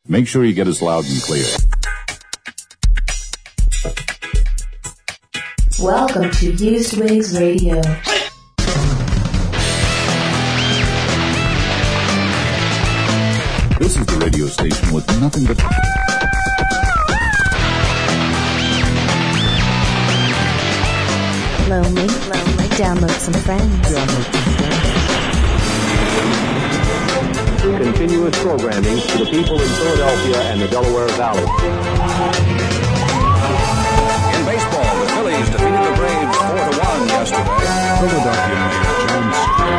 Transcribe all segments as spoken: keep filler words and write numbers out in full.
Make sure you get us loud and clear. Welcome to Used Wigs Radio. This is the radio station with nothing but... Lonely, lonely. Download some friends. Download some friends. Continuous programming to the people in Philadelphia and the Delaware Valley. In baseball, the Phillies defeated the Braves four to one yesterday. Philadelphia Mayor John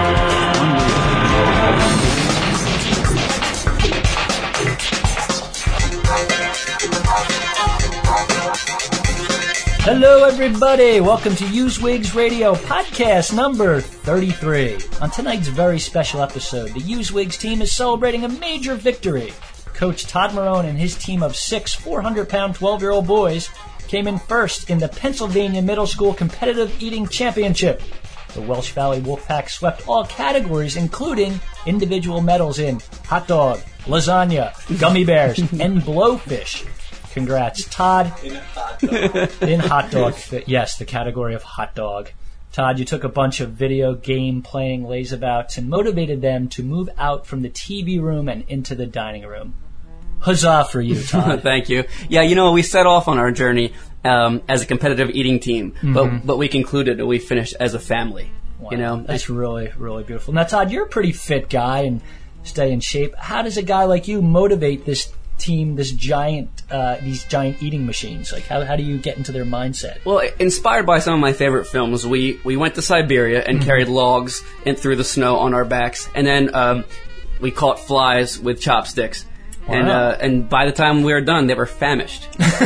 Hello, everybody. Welcome to Used Wigs Radio podcast number thirty-three. On tonight's very special episode, the Used Wigs team is celebrating a major victory. Coach Todd Marone and his team of six four hundred pound twelve-year-old boys came in first in the Pennsylvania Middle School Competitive Eating Championship. The Welsh Valley Wolfpack swept all categories, including individual medals in hot dog, lasagna, gummy bears, and blowfish. Congrats, Todd. In hot dog. In hot dog. Yes, the category of hot dog. Todd, you took a bunch of video game playing lazeabouts and motivated them to move out from the T V room and into the dining room. Huzzah for you, Todd. Thank you. Yeah, you know, we set off on our journey um, as a competitive eating team, mm-hmm. but but we concluded that we finished as a family. Wow, you know, that's really, really beautiful. Now, Todd, you're a pretty fit guy and stay in shape. How does a guy like you motivate this team, this giant, uh, these giant eating machines? Like, how how do you get into their mindset? Well, inspired by some of my favorite films, we, we went to Siberia and mm-hmm. carried logs in through the snow on our backs, and then um, we caught flies with chopsticks. Wow. And uh, and by the time we were done, they were famished.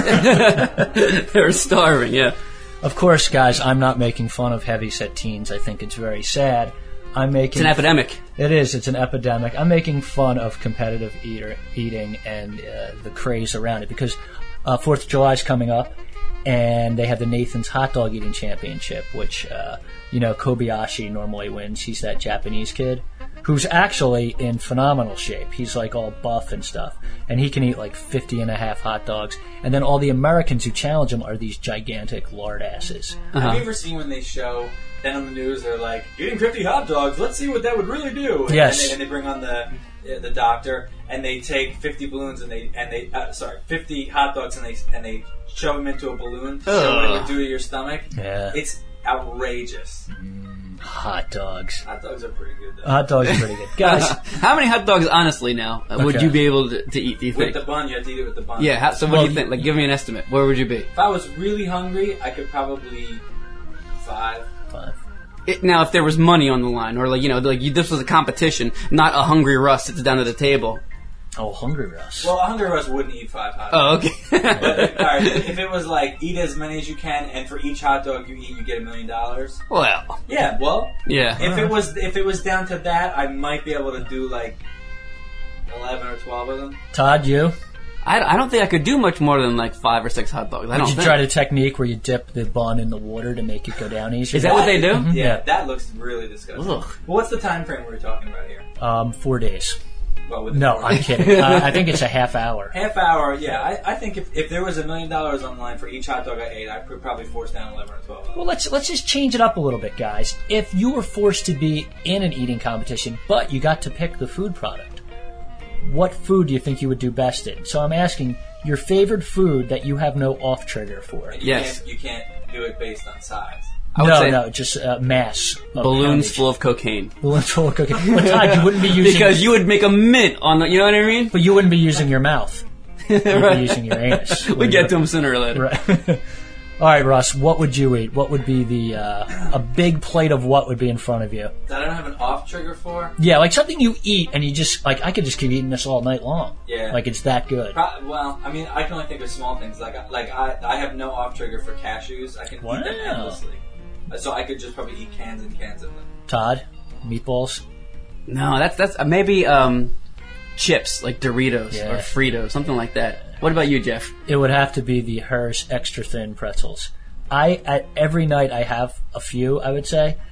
They were starving. Yeah. Of course, guys, I'm not making fun of heavyset teens. I think it's very sad. I'm making it's an epidemic. It is. It's an epidemic. I'm making fun of competitive eater, eating and uh, the craze around it because uh, Fourth of July is coming up, and they have the Nathan's Hot Dog Eating Championship, which uh, you know Kobayashi normally wins. He's that Japanese kid who's actually in phenomenal shape. He's like all buff and stuff, and he can eat like fifty and a half hot dogs. And then all the Americans who challenge him are these gigantic lard asses. Uh-huh. Have you ever seen when they show? Then on the news, they're like, eating fifty hot dogs, let's see what that would really do. And, yes. and, they, and they bring on the uh, the doctor, and they take fifty balloons, and they, and they uh, sorry, fifty hot dogs, and they and they shove them into a balloon to show what it would do to your stomach. Yeah. It's outrageous. Mm, hot dogs. Hot dogs are pretty good, though. Hot dogs are pretty good. Guys. How many hot dogs, honestly, now, uh, would okay. you be able to, to eat, do you think? With the bun, you have to eat it with the bun. Yeah, how, so what well, do you think? Like, give me an estimate. Where would you be? If I was really hungry, I could probably five. Five. It, now, if there was money on the line, or like you know, like you, this was a competition, not a hungry Russ sits down at the table. Oh, Hungry Russ. Well, a Hungry Russ wouldn't eat five hot Oh, dogs. okay. But, all right, if it was like eat as many as you can, and for each hot dog you eat, you get a million dollars. Well. Yeah. Well. Yeah. If it was if it was down to that, I might be able to do like eleven or twelve of them. Todd, you? I, I don't think I could do much more than like five or six hot dogs. I Did don't you think. try the technique where you dip the bun in the water to make it go down easier? Is that what they do? Mm-hmm. Yeah, Yeah. that looks really disgusting. Ugh. Well, what's the time frame we're talking about here? Um, four days. Well, with the No, four- I'm kidding. uh, I think it's a half hour. Half hour, yeah. I, I think if, if there was a million dollars on the line for each hot dog I ate, I could probably force down eleven or twelve. Well, let's let's just change it up a little bit, guys. If you were forced to be in an eating competition, but you got to pick the food product, what food do you think you would do best in? So I'm asking your favorite food that you have no off trigger for. And you Yes. Can't, you can't do it based on size. I would no, say no, just uh, mass. of balloons poundage. full of cocaine. Balloons full of cocaine. But Todd, you wouldn't be using Because you would make a mint on the, you know what I mean? But you wouldn't be using your mouth. You'd Right. be using your anus. We get to them sooner or later. Right. All right, Russ, what would you eat? What would be the, uh, a big plate of what would be in front of you? That I don't have an off trigger for? Yeah, like something you eat and you just, like, I could just keep eating this all night long. Yeah. Like, it's that good. Pro- well, I mean, I can only think of small things. Like, like I, I have no off trigger for cashews. I can Wow. eat them endlessly. So I could just probably eat cans and cans of them. Todd, meatballs? No, that's, that's, uh, maybe, um, chips, like Doritos Yeah. or Fritos, something like that. What about you, Jeff? It would have to be the Hearst extra thin pretzels. I, at every night I have a few, I would say,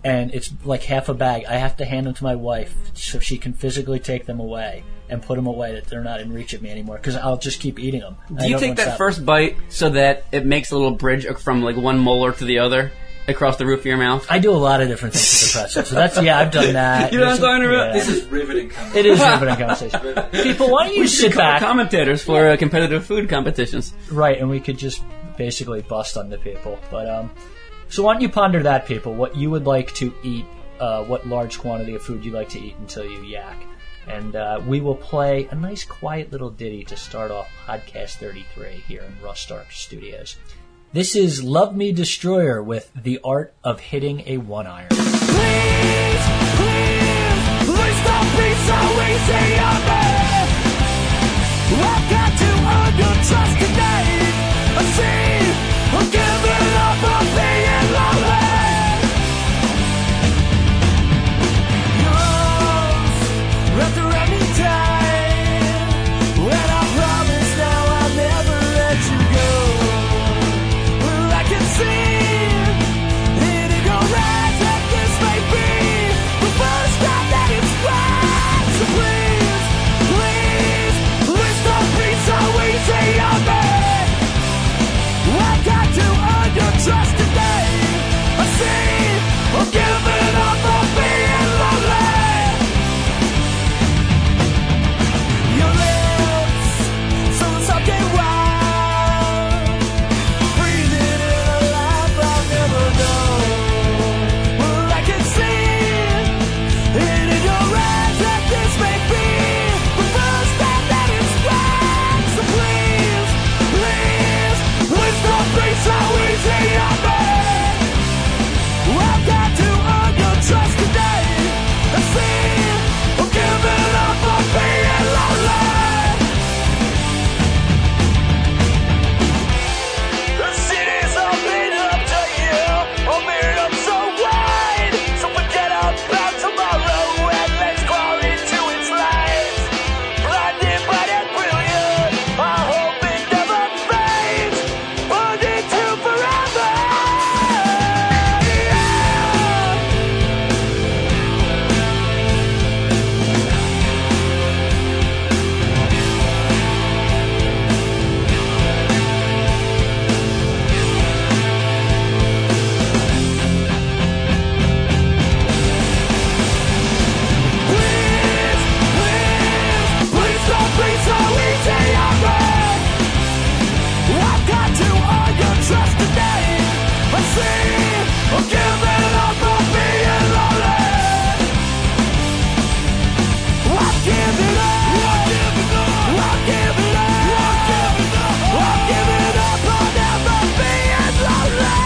and it's like half a bag. I have to hand them to my wife so she can physically take them away and put them away that they're not in reach of me anymore because I'll just keep eating them. Do you take that first bite so that it makes a little bridge from like one molar to the other across the roof of your mouth? I do a lot of different things with the pretzel. So that's, yeah, I've done that. You know what I'm talking about? Yeah. This is riveting conversation. It is riveting conversation. People, why don't you We sit should back? commentators for uh, competitive food competitions. Right, and we could just basically bust on the people. But um, so why don't you ponder that, people? What you would like to eat? Uh, what large quantity of food you like to eat until you yak? And uh, we will play a nice, quiet little ditty to start off Podcast thirty-three here in Rust Arc Studios. This is Love Me Destroyer with The Art of Hitting a One Iron. Please, please, please don't be so easy on me. I've got to earn your trust today. I see, I'm giving up on being lonely. Yours, after any time, when I promise now I'll never let you go. Well, I can see it in your eyes that this may be the first time that it's right. So please, please, please don't be so easy on me. I've got to earn your trust today. I see, I'm giving up on being lonely. Your lips, so something wild, breathing in a life I'll never know. Well, I can see it in your eyes that this may be the first time that it's right. So please, please, please don't be so easy on me. I've got to earn your trust today. I see, I'm giving up on being lonely. The city's all made up to you, all made up so wide. So forget about tomorrow and let's crawl into its light. Blinded by that brilliant, I hope it never fades. Burned into forever. Yeah. Please, please, please don't be so easy on me. I've got to earn your trust today. I see, I'm giving up on being lonely. I'm giving up. I'm giving up. I'm giving up on never being lonely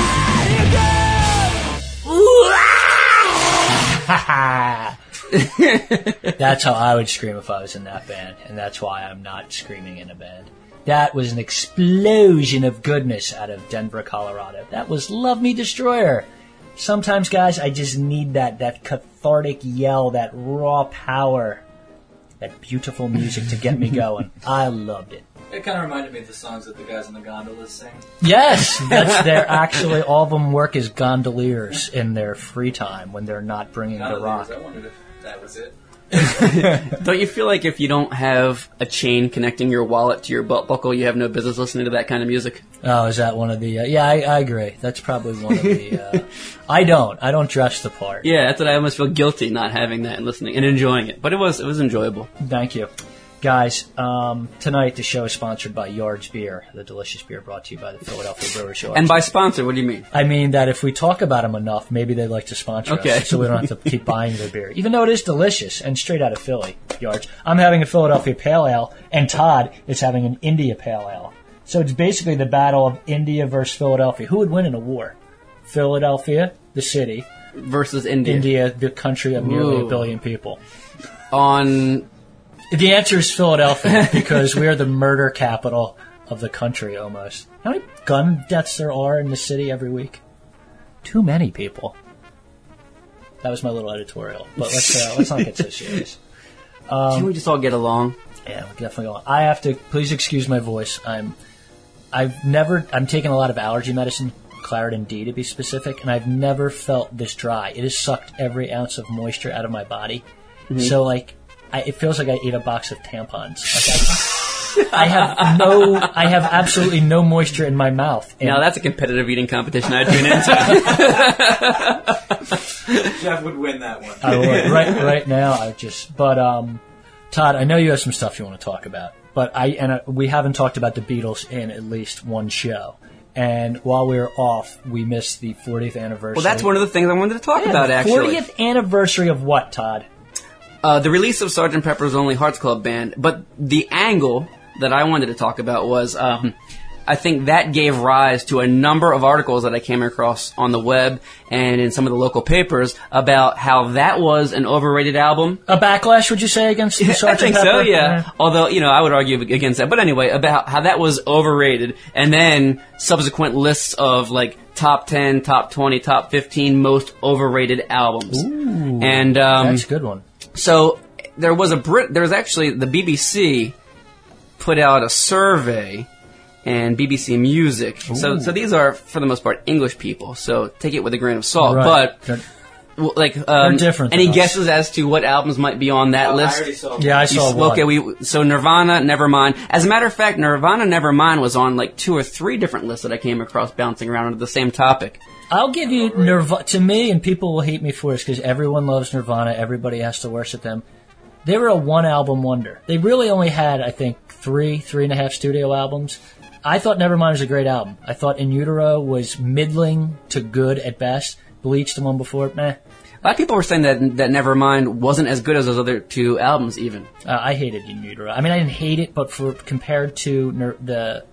again. That's how I would scream if I was in that band, and that's why I'm not screaming in a band. That was an explosion of goodness out of Denver, Colorado. That was Love Me Destroyer. Sometimes, guys, I just need that, that cathartic yell, that raw power, that beautiful music to get me going. I loved it. It kind of reminded me of the songs that the guys in the gondolas sing. Yes, that's their actually all of them work as gondoliers in their free time when they're not bringing the rock. Gondolas, I wondered if that was it. Don't you feel like if you don't have a chain connecting your wallet to your belt buckle, you have no business listening to that kind of music? Oh, is that one of the? Uh, yeah, I, I agree. That's probably one of the. Uh, I don't. I don't dress the part. Yeah, that's what I almost feel guilty not having that and listening and enjoying it. But it was it was enjoyable. Thank you. Guys, um, tonight the show is sponsored by Yard's Beer, the delicious beer brought to you by the Philadelphia Brewers Show. And by sponsor, what do you mean? I mean that if we talk about them enough, maybe they'd like to sponsor Okay. us so we don't have to keep buying their beer. Even though it is delicious and straight out of Philly, Yards. I'm having a Philadelphia Pale Ale, and Todd is having an India Pale Ale. So it's basically the battle of India versus Philadelphia. Who would win in a war? Philadelphia, the city, Versus India. India, the country of nearly Ooh. a billion people. On The answer is Philadelphia because we are the murder capital of the country almost. How many gun deaths there are in the city every week? Too many people. That was my little editorial, but let's uh, let's not get so serious. Can we just all get along? Yeah, we're definitely going. I have to. Please excuse my voice. I'm. I've never. I'm taking a lot of allergy medicine Claritin D to be specific, and I've never felt this dry. It has sucked every ounce of moisture out of my body. Mm-hmm. So, like, I, it feels like I ate a box of tampons. Like I, I have no, I have absolutely no moisture in my mouth. Now that's a competitive eating competition I'd tune into. Jeff would win that one. I would. Right, right now, I just. But um, Todd, I know you have some stuff you want to talk about, but I and uh, we haven't talked about the Beatles in at least one show. And while we were off, we missed the fortieth anniversary. Well, that's one of the things I wanted to talk yeah, about. the Actually, fortieth anniversary of what, Todd? Uh, the release of Sergeant Pepper's Lonely Hearts Club Band, but the angle that I wanted to talk about was, um, I think that gave rise to a number of articles that I came across on the web and in some of the local papers about how that was an overrated album. A backlash, would you say, against the Sergeant I think Pepper? so, yeah. Although, you know, I would argue against that. But anyway, about how that was overrated, and then subsequent lists of, like, top ten, top twenty, top fifteen most overrated albums. Ooh, and um, that's a good one. So there was a Brit. There was actually the B B C put out a survey, and B B C Music. Ooh. So, so these are for the most part English people. So take it with a grain of salt. Right. But well, like, um, different any than us. guesses as to what albums might be on that Oh, I list? already saw Yeah, I You saw s- one. Okay, we so Nirvana, Nevermind. As a matter of fact, Nirvana, Nevermind was on like two or three different lists that I came across bouncing around under the same topic. I'll give you Nirvana. To me, and people will hate me for this because everyone loves Nirvana. Everybody has to worship them. They were a one-album wonder. They really only had, I think, three, three and a half studio albums. I thought Nevermind was a great album. I thought In Utero was middling to good at best. Bleach, the one before, meh. A lot of people were saying that that Nevermind wasn't as good as those other two albums, even. Uh, I hated In Utero. I mean, I didn't hate it, but for compared to ner- the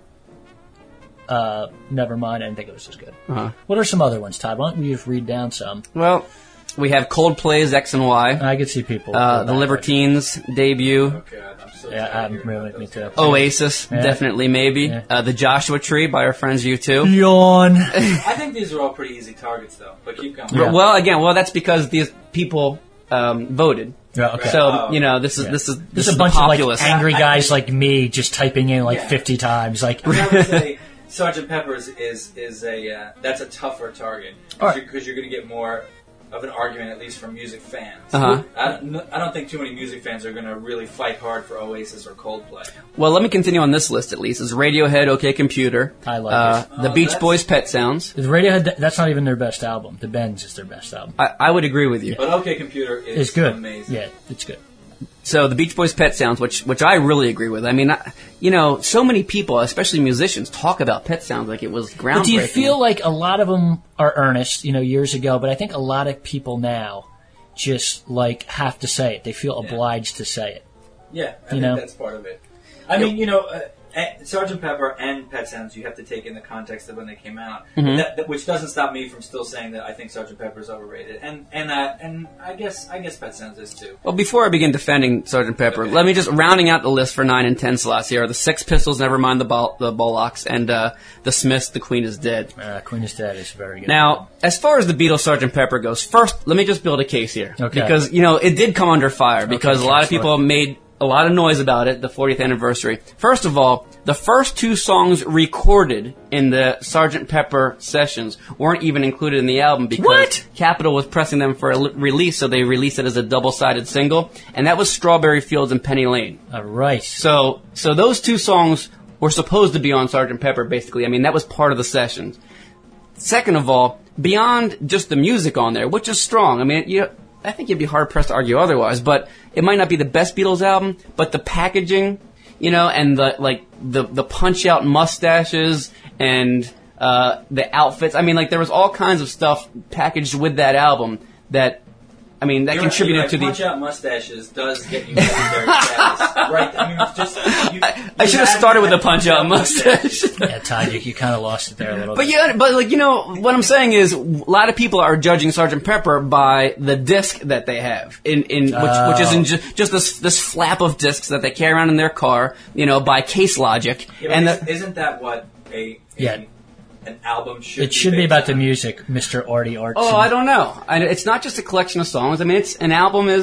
uh, Nevermind, I didn't think it was as good. Uh-huh. What are some other ones, Todd? Why don't we just read down some? Well, we have Coldplay's X and Y, I could see people. uh, go the back. Libertines debut, Oh, God, I'm so Yeah, tired I'm of hearing really about me those too. guys. Oasis, Yeah. definitely maybe, Yeah. uh, the Joshua Tree by our friends U two. Yawn. I think these are all pretty easy targets, though. But keep going. Yeah. Well, again, well, that's because these people um, voted. Yeah, okay. So Oh. you know, this is Yeah. this is this There's is a bunch the of populace. like angry guys like me just typing in like Yeah. fifty times. Like, I would say Sergeant Pepper's is is a uh, that's a tougher target because All right. you're, 'cause you're going to get more of an argument, at least from music fans. Uh-huh. I, don't, I don't think too many music fans are going to really fight hard for Oasis or Coldplay. Well, let me continue on this list at least. Is Radiohead, OK Computer, I like uh, it. the Oh, Beach that's- Boys, Pet Sounds. the Radiohead, that's not even their best album. The Bends is their best album. I, I would agree with you. But OK Computer is It's good. amazing. Yeah, it's good. So the Beach Boys' Pet Sounds, which which I really agree with. I mean, I, you know, so many people, especially musicians, talk about Pet Sounds like it was groundbreaking. But do you feel like a lot of them are earnest, you know, years ago, but I think a lot of people now just like have to say it. They feel Yeah. obliged to say it. Yeah, I You think know? that's part of it. I mean, you know, uh, eh, Sergeant Pepper and Pet Sounds you have to take in the context of when they came out, Mhm. that, that- which doesn't stop me from still saying that I think Sergeant Pepper is overrated, and and uh, and I guess I guess Pet Sounds is too. Well, before I begin defending Sergeant Pepper, Okay. let me just rounding out the list for nine and ten slots here are the Sex Pistols, Nevermind the Bol- the Bollocks, and uh, the Smiths, The Queen is Dead. Uh, Queen is Dead is very good. Now, as far as the Beatles, Sergeant Pepper goes, first let me just build a case here Okay. because you know it did come under fire because Okay, a lot of sure. people made a lot of noise about it, the fortieth anniversary. First of all, the first two songs recorded in the Sergeant Pepper sessions weren't even included in the album because What? Capitol was pressing them for a l- release, so they released it as a double-sided single, and that was Strawberry Fields and Penny Lane. All right. So, so those two songs were supposed to be on Sergeant Pepper, basically. I mean, that was part of the sessions. Second of all, beyond just the music on there, which is strong. I mean, you know, I think you'd be hard pressed to argue otherwise. But it might not be the best Beatles album, but the packaging, you know, and the like the the punch out mustaches and uh, the outfits. I mean, like there was all kinds of stuff packaged with that album that. I mean, that You're contributed right, to the. punch out mustaches does get you legendary status, right? I mean, just you, I should have started with a punch out mustache. Yeah, Todd, you, you kind of lost it there a little But bit. yeah, but like you know, what I'm saying is, a lot of people are judging Sergeant Pepper by the disc that they have, in in which Oh. which is in ju- just this this flap of discs that they carry around in their car, you know, by Case Logic, Yeah, and but the, is- isn't that what a, a Yeah. an album should? It should be based about the on? music, Mister Artie Artson. oh, I don't know, I, it's not just a collection of songs. I mean, it's an album is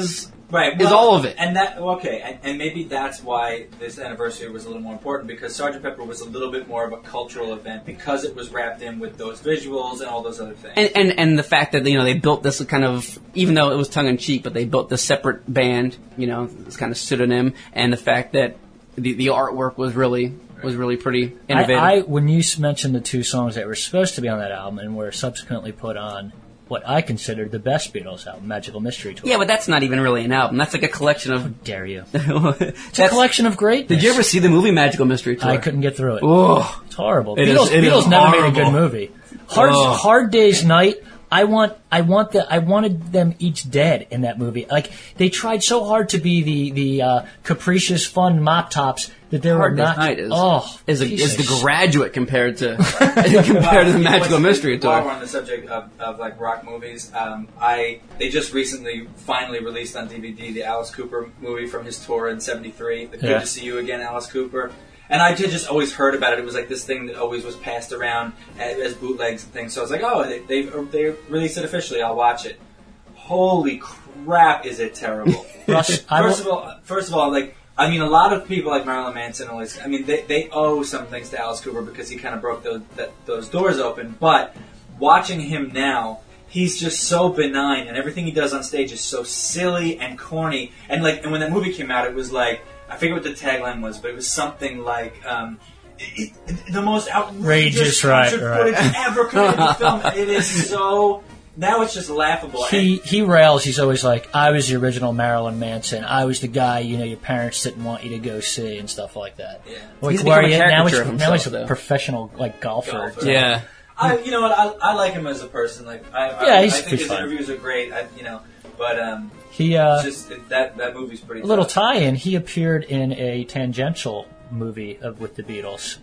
Right, is well, all of it. And that okay, and, and maybe that's why this anniversary was a little more important, because Sergeant Pepper was a little bit more of a cultural event because it was wrapped in with those visuals and all those other things. And, and and the fact that, you know, they built this kind of, even though it was tongue in cheek, but they built this separate band, you know, this kind of pseudonym, and the fact that the the artwork was really was really pretty innovative. I, I when you mentioned the two songs that were supposed to be on that album and were subsequently put on what I considered the best Beatles album, Magical Mystery Tour. Yeah, but that's not even really an album. That's like a collection of. How dare you? It's a collection of greatness. Did you ever see the movie Magical Mystery Tour? I couldn't get through it. Oh, it's horrible. It Beatles, is, it Beatles is never made a horrible. good movie. Hard, Oh. Hard Day's Night. I want, I want the, I wanted them each dead in that movie. Like they tried so hard to be the the uh, capricious, fun mop tops that they were Hard Day's not. Night is oh, is, a, is Jesus. the Graduate compared to compared to the Magical Mystery While we're Tour. on the subject of, of like rock movies, um, I they just recently finally released on D V D the Alice Cooper movie from his tour in seventy-three. The Good Yeah. to See You Again, Alice Cooper. And I had just always heard about it. It was like this thing that always was passed around as, as bootlegs and things. So I was like, oh, they they they released it officially. I'll watch it. Holy crap, is it terrible? Russ, I First will- of all, first of all, like I mean, a lot of people like Marilyn Manson always. I mean, they they owe some things to Alice Cooper because he kind of broke those that, those doors open. But watching him now, he's just so benign, and everything he does on stage is so silly and corny. And like, and when that movie came out, it was like I forget what the tagline was, but it was something like. Um, it, it, the most outrageous Outrageous, right, concert right. footage ever created in film. It is so. Now it's just laughable. He he rails. He's always like, I was the original Marilyn Manson. I was the guy, you know, your parents didn't want you to go see and stuff like that. Yeah. Like, He's where become a he- now caricature he's of now he's himself, a though. professional like golfer. Golfer. Yeah. I, you know what? I, I like him as a person. Like, I, I, Yeah, he's I think pretty his fun. interviews are great. I, you know, but um, He uh, it's just it, that that movie's pretty. a little tough. tie-in. He appeared in a tangential movie of, with the Beatles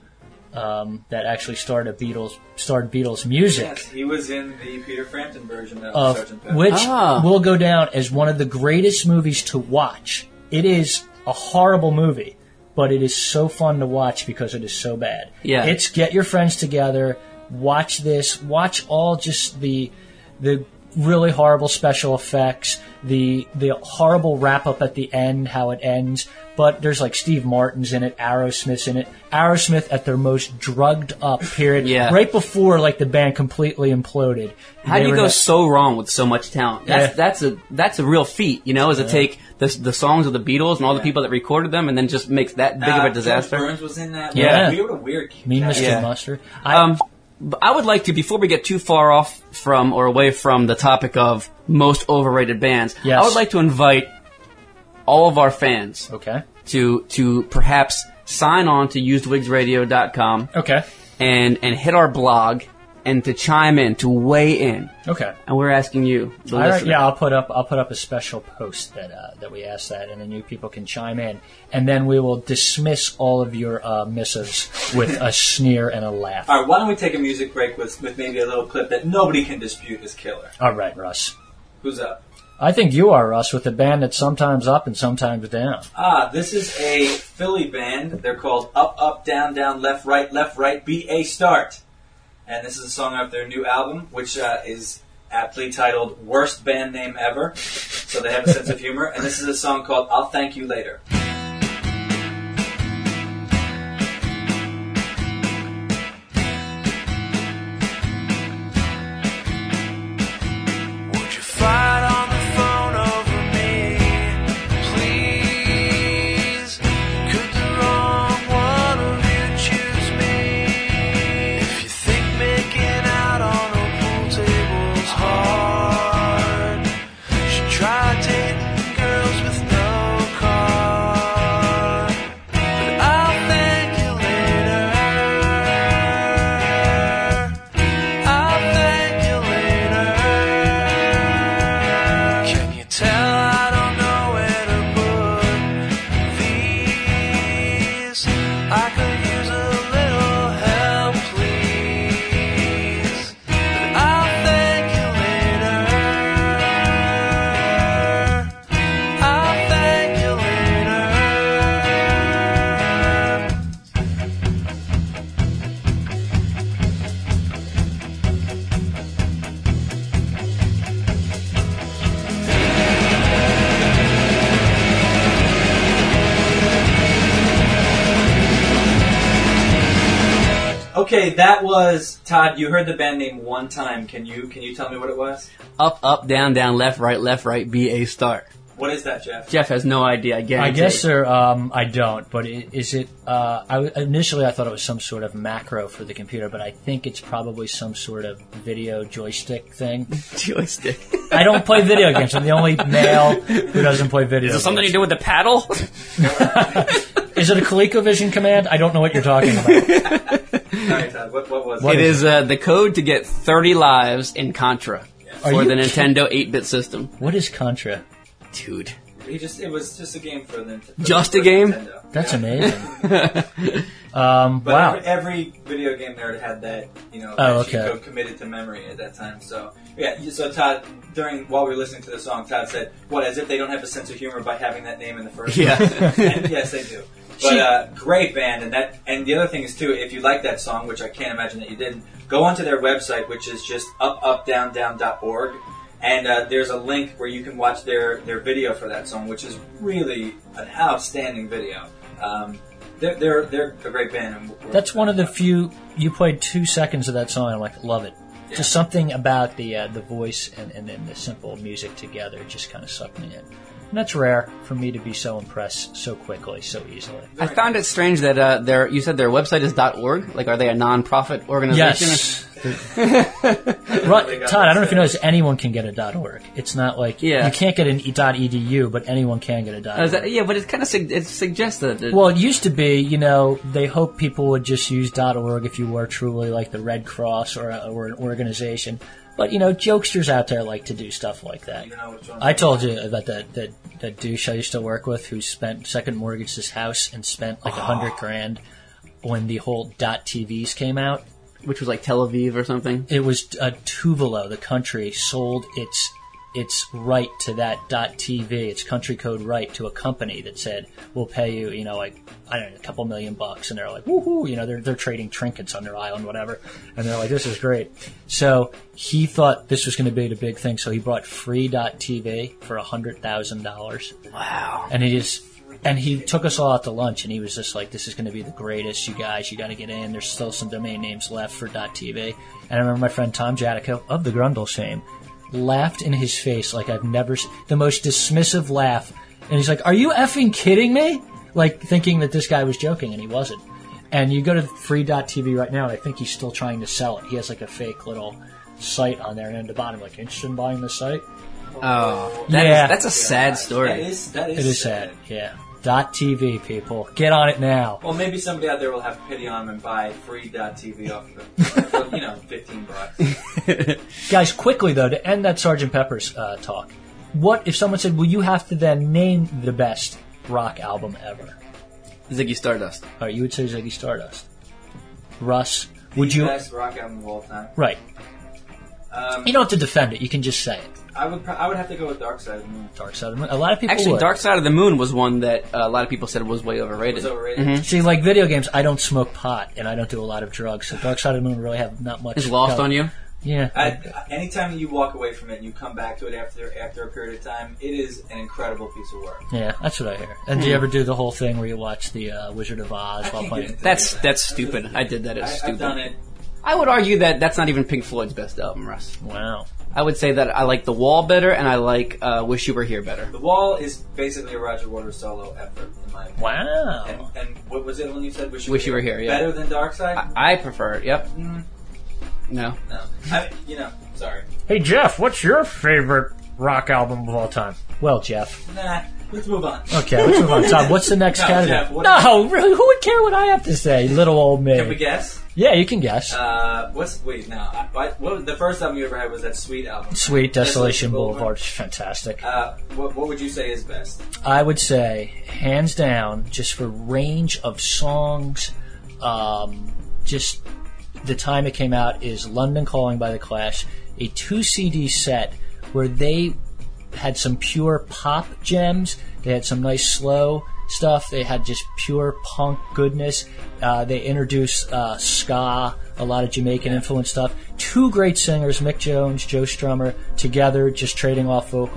um, that actually starred a Beatles starred Beatles music. Yes, he was in the Peter Frampton version of Of Sergeant Pepper. which Ah. will go down as one of the greatest movies to watch. It is a horrible movie, but it is so fun to watch because it is so bad. Yeah. It's get your friends together, watch this, watch all just the the really horrible special effects, the the horrible wrap up at the end, how it ends. But there's like Steve Martin's in it, Aerosmith's in it. Aerosmith at their most drugged up period, Yeah. right before like the band completely imploded. How do They you were go that- so wrong with so much talent? That's Yeah. that's a that's a real feat, you know. Is to take the the songs of the Beatles and all the people that recorded them, and then just makes that big Uh, of a disaster. George Burns was in that. Yeah. we were a weird. Mean cast. Mister Yeah. Mustard. I, Um, but I would like to, before we get too far off from or away from the topic of most overrated bands, Yes. I would like to invite all of our fans okay. to to perhaps sign on to used wigs radio dot com Okay. and and hit our blog and to chime in, to weigh in. Okay. And we're asking you, the All right, listener. yeah, I'll put up I'll put up a special post that uh, that we ask that, and then you people can chime in, and then we will dismiss all of your uh, missives with a sneer and a laugh. All right, why don't we take a music break with with maybe a little clip that nobody can dispute is killer. All right, Russ. Who's up? I think you are, Russ, with a band that's sometimes up and sometimes down. Ah, this is a Philly band. They're called Up, Up, Down, Down, Left, Right, Left, Right, B A Start. And this is a song off their new album, which uh, is aptly titled Worst Band Name Ever. So they have a sense of humor. And this is a song called I'll Thank You Later. Would you fight on the phone over me, please? Could the wrong one of you choose me? If you think making out on a pool table's hard, you should try dating girls with no car. But I'll thank you later. I'll thank you later. Can you tell I don't know where to put these? I could use a little help, please. But I'll thank you later. I'll thank you later. Okay, that was Todd. You heard the band name one time. Can you can you tell me what it was? Up, up, down, down, left, right, left, right, B, A, start. What is that, Jeff? Jeff has no idea, I I guarantee. guess there. Um, I don't. But i- is it? Uh, I w- initially I thought it was some sort of macro for the computer, but I think it's probably some sort of video joystick thing. Joystick. I don't play video games. I'm the only male who doesn't play video Is it games. something to do with the paddle? Is it a ColecoVision command? I don't know what you're talking about. All right, Todd. What, what was What it? It is uh, the code to get thirty lives in Contra Are for you the kid- Nintendo eight-bit system. What is Contra? Dude. He just it was just a game for the for Just for a game? Nintendo. That's Yeah. amazing. um, But wow. every, every video game nerd had that, you know, Oh, that cheat okay. code committed to memory at that time. So yeah, you- so Todd, during while we were listening to the song, Todd said, "What? As if they don't have a sense of humor by having that name in the first." Yeah. place. And yes, they do. But See- uh, great band, and that and the other thing is too, if you like that song, which I can't imagine that you didn't, go onto their website, which is just up up down down dot org. And uh, there's a link where you can watch their, their video for that song, which is really an outstanding video. Um, they're, they're they're a great band. And we're- That's one of the few. You played two seconds of that song. I'm like, love it. Yeah. Just something about the uh, the voice and, and then the simple music together just kind of sucked me in. And that's rare for me to be so impressed so quickly, so easily. I found it strange that uh, their you said their website is .org. Like, are they a non-profit organization? Yes. Right, Todd, I don't know if you noticed, anyone can get a .org. It's not like Yeah. you can't get an .edu, but anyone can get a Uh, is that- .org. yeah, but it kind of su- it suggests that. it- Well, it used to be, you know, they hoped people would just use .org if you were truly like the Red Cross or, a, or an organization. But, you know, jokesters out there like to do stuff like that. You know which one. I told you about that, that, that douche I used to work with who spent second mortgaged his house and spent like a hundred grand when the whole .tvs came out. which was like Tel Aviv or something. It was uh, Tuvalu, the country, sold its its right to that .tv, its country code right, to a company that said, we'll pay you, you know, like, I don't know, a couple million bucks. And they're like, woohoo, you know, they're, they're trading trinkets on their island, whatever. And they're like, this is great. So he thought this was going to be the big thing. So he bought free.tv for one hundred thousand dollars. Wow. And he just, and he took us all out to lunch, and he was just like, this is going to be the greatest, you guys, you got to get in. There's still some domain names left for .tv. And I remember my friend Tom Jadico of the Grundle fame laughed in his face like I've never seen, the most dismissive laugh. And he's like, are you effing kidding me? Like, thinking that this guy was joking, and he wasn't. And you go to free.tv right now, and I think he's still trying to sell it. He has like a fake little site on there, and at the bottom, like, interested in buying the site? Oh, that Yeah. is- that's a sad That story. is that is, It is sad, yeah. .tv, people. Get on it now. Well, maybe somebody out there will have pity on him and buy free.tv off of it. For, you know, fifteen bucks. Guys, quickly, though, to end that Sergeant Pepper's uh, talk, what if someone said, well, you have to then name the best rock album ever? Ziggy Stardust. All right, you would say Ziggy Stardust. Russ, would The you... best rock album of all time. Right. Um, You don't have to defend it. You can just say it. I would pro- I would have to go with Dark Side of the Moon. Dark Side of the Moon. A lot of people Actually, would. Dark Side of the Moon was one that uh, a lot of people said was way It overrated. was overrated. Mm-hmm. See, like video games, I don't smoke pot, and I don't do a lot of drugs, so Dark Side of the Moon really have not much... It's lost no. on you. Yeah. I, anytime you walk away from it and you come back to it after after a period of time, it is an incredible piece of work. Yeah, that's what I hear. And do you ever do the whole thing where you watch the uh, Wizard of Oz I while can't playing... get into That's it. that's stupid. I did that. It's I, stupid. I've done it. I would argue that that's not even Pink Floyd's best album, Russ. Wow. I would say that I like The Wall better, and I like uh, Wish You Were Here better. The Wall is basically a Roger Waters solo effort, in my opinion. Wow. And, and what was it when you said Wish You, Wish You Were Here, yeah. Better than Dark Side? I, I prefer it. Yep. Mm, No. no. I, you know, sorry. Hey, Jeff, what's your favorite rock album of all time? Well, Jeff. Nah, let's move on. Okay, let's move on. Tom, what's the next No, category? Jeff, what- no, really, who would care what I have to say? Little old me. Can we guess? Yeah, you can guess. Uh, what's wait? No, I, I, what was the first album you ever had was that Sweet album. Sweet Desolation Desolation Boulevard. Boulevard. Fantastic. Uh, what, what would you say is best? I would say, hands down, just for range of songs, um, just the time it came out, is London Calling by The Clash, a two C D set where they had some pure pop gems. They had some nice slow stuff. They had just pure punk goodness. Uh, they introduced uh, ska, a lot of Jamaican influence stuff. Two great singers, Mick Jones, Joe Strummer, together, just trading off vocals.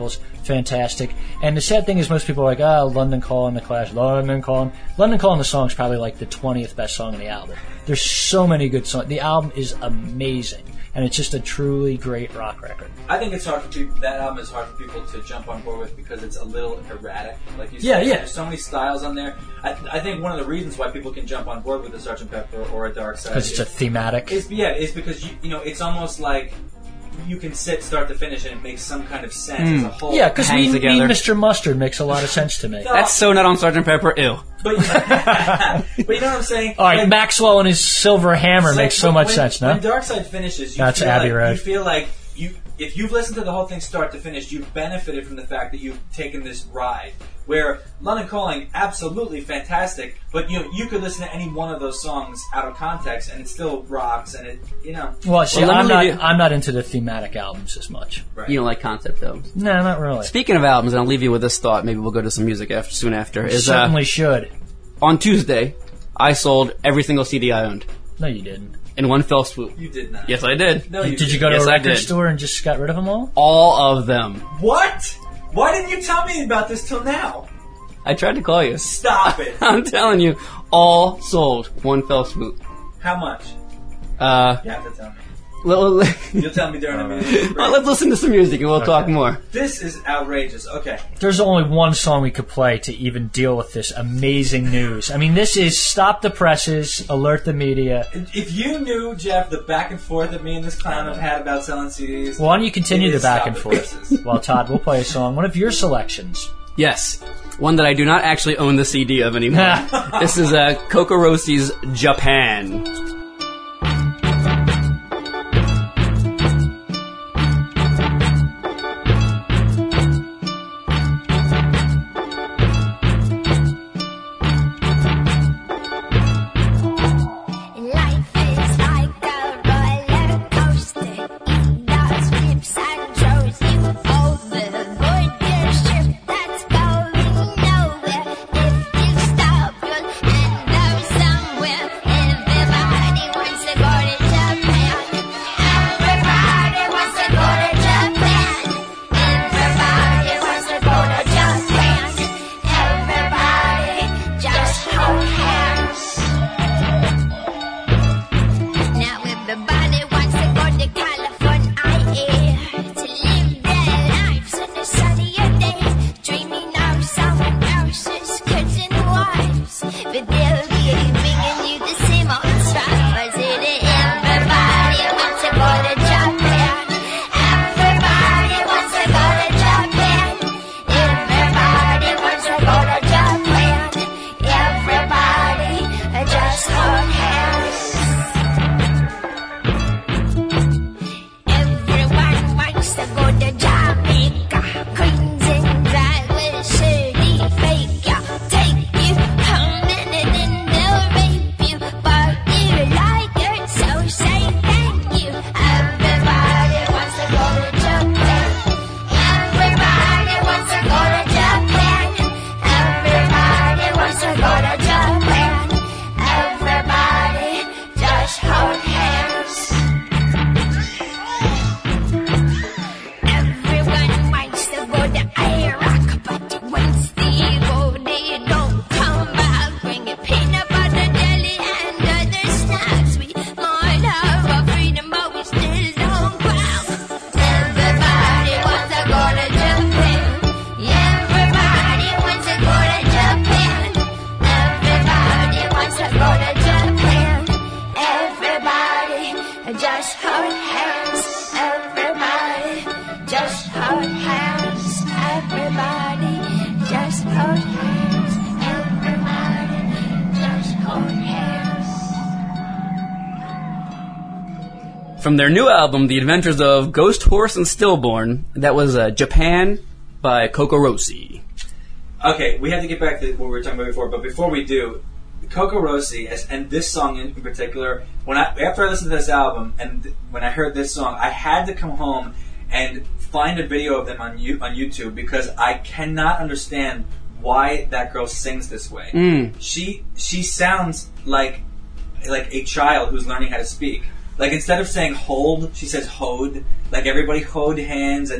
fantastic. And the sad thing is most people are like, oh, London Calling, The Clash, London Calling. London Calling, the song is probably like the twentieth best song on the album. There's so many good songs. The album is amazing. And it's just a truly great rock record. I think it's hard for people. That album is hard for people to jump on board with because it's a little erratic. Like you said, Yeah, yeah. There's so many styles on there. I, I think one of the reasons why people can jump on board with a Sergeant Pepper or a Dark Side Because it's a thematic. Is, yeah, it's because you you know it's almost like you can sit start to finish and it makes some kind of sense as a whole. Yeah, because hangs me, me, together. Mister Mustard makes a lot of sense to me. No. That's so not on Sergeant Pepper. Ew. But, but you know what I'm saying? All right, Like, Maxwell and his silver hammer so makes so when- much when, sense, no? When Dark Side finishes, you That's feel Abbey like, Road. You feel like you, if you've listened to the whole thing start to finish, you've benefited from the fact that you've taken this ride. Where London Calling, absolutely fantastic, but you know you could listen to any one of those songs out of context and it still rocks, and it you know. Well, see, Well, let me I'm not. leave you- I'm not into the thematic albums as much. Right. You don't like concept albums. No, not really. Speaking of albums, and I'll leave you with this thought. Maybe we'll go to some music after, soon after. Is uh, Certainly should. on Tuesday, I sold every single C D I owned No, you didn't. in one fell swoop. You did not. Yes, I did. No, you Did you go to Yes, a I record did. store and just got rid of them all? All of them. What? Why didn't you tell me about this till now? I tried to call you. Stop it. I'm telling you, all sold. One fell swoop. How much? Uh, You have to tell me. little, You'll tell me during the music break. well, let's listen to some music and we'll talk more. This is outrageous. Okay. There's only one song we could play to even deal with this amazing news. I mean, this is Stop the Presses, Alert the Media. If you knew, Jeff, the back and forth that me and this clown have had about selling C Ds... Why don't you continue it the is back Stop and the forth? Presses. Well, Todd, we'll play a song. One of your selections. Yes. One that I do not actually own the C D of anymore. This is uh, Kokorosi's Japan. Life is like a roller coaster. It does flips and throws you overboard. Your ship that's going nowhere. If you stop, you'll end up somewhere. Everybody wants to go to Japan. Everybody wants to go to Japan. Everybody wants to go to Japan. Everybody just hold hands. Now everybody wants to go to California to live their lives on a sunnier day, dreaming of someone else's kids and wives. But they'll be bringing you the same old stuff. I said everybody wants to go to Japan. Everybody wants to go to Japan. Everybody wants to go to Japan. Everybody just hold hands. Everyone wants to go to Jamaica. Queens and drivers, shirty fake ya. Take you home and then they'll rape you. But you like it, so say thank you. Everybody wants to go to Japan. Everybody wants to go to Japan. Everybody wants to go to Japan. Everybody just hold hands. Everyone wants to go to Iraq, but once they go, they don't come back. Bringing peanut butter, jelly, and other snacks. We might have our freedom, but we still don't crack. Everybody wants to go to Japan. Everybody wants to go to Japan. Everybody wants to go to Japan. Everybody just hold hands. Everybody just hold hands. Everybody just hold hands. Everybody just hold hands. From their new album, The Adventures of Ghost Horse and Stillborn, that was uh, Japan by Kokorosi. Okay, we have to get back to what we were talking about before, but before we do, Kokorosi, as- and this song in particular, when I after I listened to this album, and th- when I heard this song, I had to come home and find a video of them on you, on YouTube because I cannot understand why that girl sings this way. Mm. She she sounds like like a child who's learning how to speak. Like instead of saying hold, she says hoed. Like everybody hoed hands, and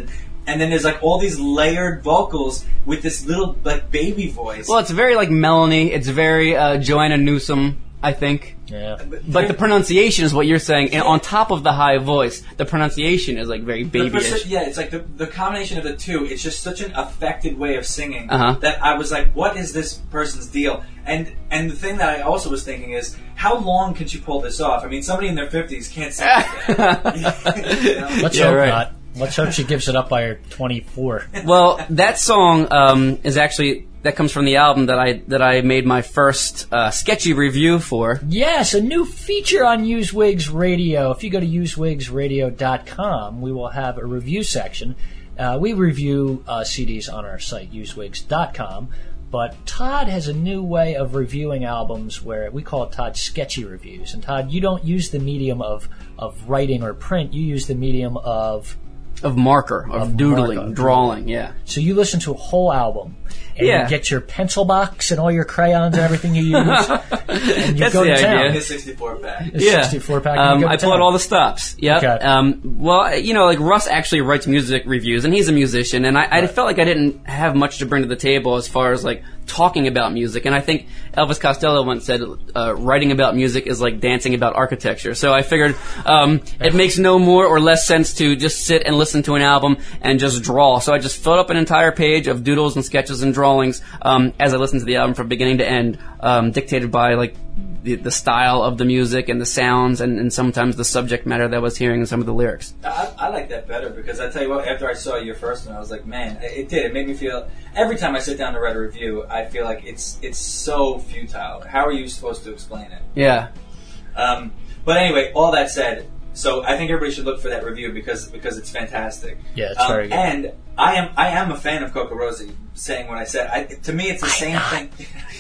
and then there's like all these layered vocals with this little like baby voice. Well, it's very like Melanie. It's very uh, Joanna Newsom, I think. Yeah. But the pronunciation is what you're saying, and on top of the high voice, the pronunciation is like very The babyish. perso- yeah, it's like the, the combination of the two. It's just such an affected way of singing Uh-huh. that I was like, "What is this person's deal?" And and the thing that I also was thinking is, how long can she pull this off? I mean, somebody in their fifties can't sing like that. You know? Let's Yeah, hope right. not. Let's hope she gives it up by her twenty-four. Well, that song um, is actually that comes from the album that I that I made my first uh, sketchy review for. Yes, a new feature on Usewigs Radio. If you go to use wigs radio dot com, we will have a review section. Uh, we review uh, C Ds on our site, use wigs dot com. But Todd has a new way of reviewing albums where we call it Todd Sketchy Reviews. And Todd, you don't use the medium of, of writing or print. You use the medium of... Of marker, of, Of doodling, marker. drawing, yeah. So you listen to a whole album, and Yeah. you get your pencil box and all your crayons and everything you use, and you That's go the to town. idea. His sixty-four pack. A Yeah. sixty-four pack. and Um, you go to I pull town. out all the stops. Yep. Okay. Um, well, you know, like Russ actually writes music reviews, and he's a musician, and I, I felt like I didn't have much to bring to the table as far as like talking about music. And I think Elvis Costello once said, uh, "Writing about music is like dancing about architecture." So I figured um, it makes no more or less sense to just sit and listen to an album and just draw. So I just filled up an entire page of doodles and sketches and drawings um, as I listened to the album from beginning to end, um, dictated by like the, the style of the music and the sounds and, and sometimes the subject matter that I was hearing in some of the lyrics. I, I like that better because I tell you what, after I saw your first one, I was like, man, it, it did. It made me feel. Every time I sit down to write a review, I feel like it's it's so futile. How are you supposed to explain it? Yeah. Um, but anyway, all that said, so I think everybody should look for that review because because it's fantastic. Yeah, it's Um, very good. And I am I am a fan of Coco Rosie. Saying what I said, I, to me it's the same thing.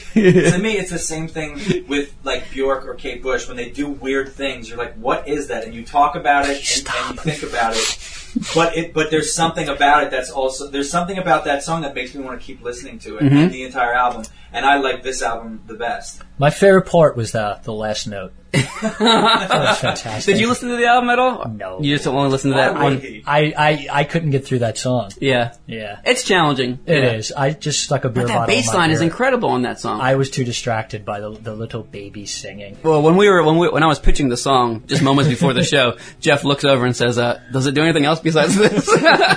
To me, it's the same thing with like Bjork or Kate Bush when they do weird things. You're like, what is that? And you talk about it and, and you think about it. But it, but there's something about it that's also there's something about that song that makes me want to keep listening to it Mm-hmm. and the entire album. And I like this album the best. My favorite part was the the last note. That was fantastic. Did you listen to the album at all? No. You just only listen to that Why one? would he? I, I, I couldn't get through that song. Yeah. Yeah. It's challenging. It yeah. is. I just stuck a beer But that bottle in bass my line is ear. incredible on that song. I was too distracted by the the little baby singing. Well, when we were when we when I was pitching the song, just moments before the show, Jeff looks over and says, uh, "Does it do anything else besides this?"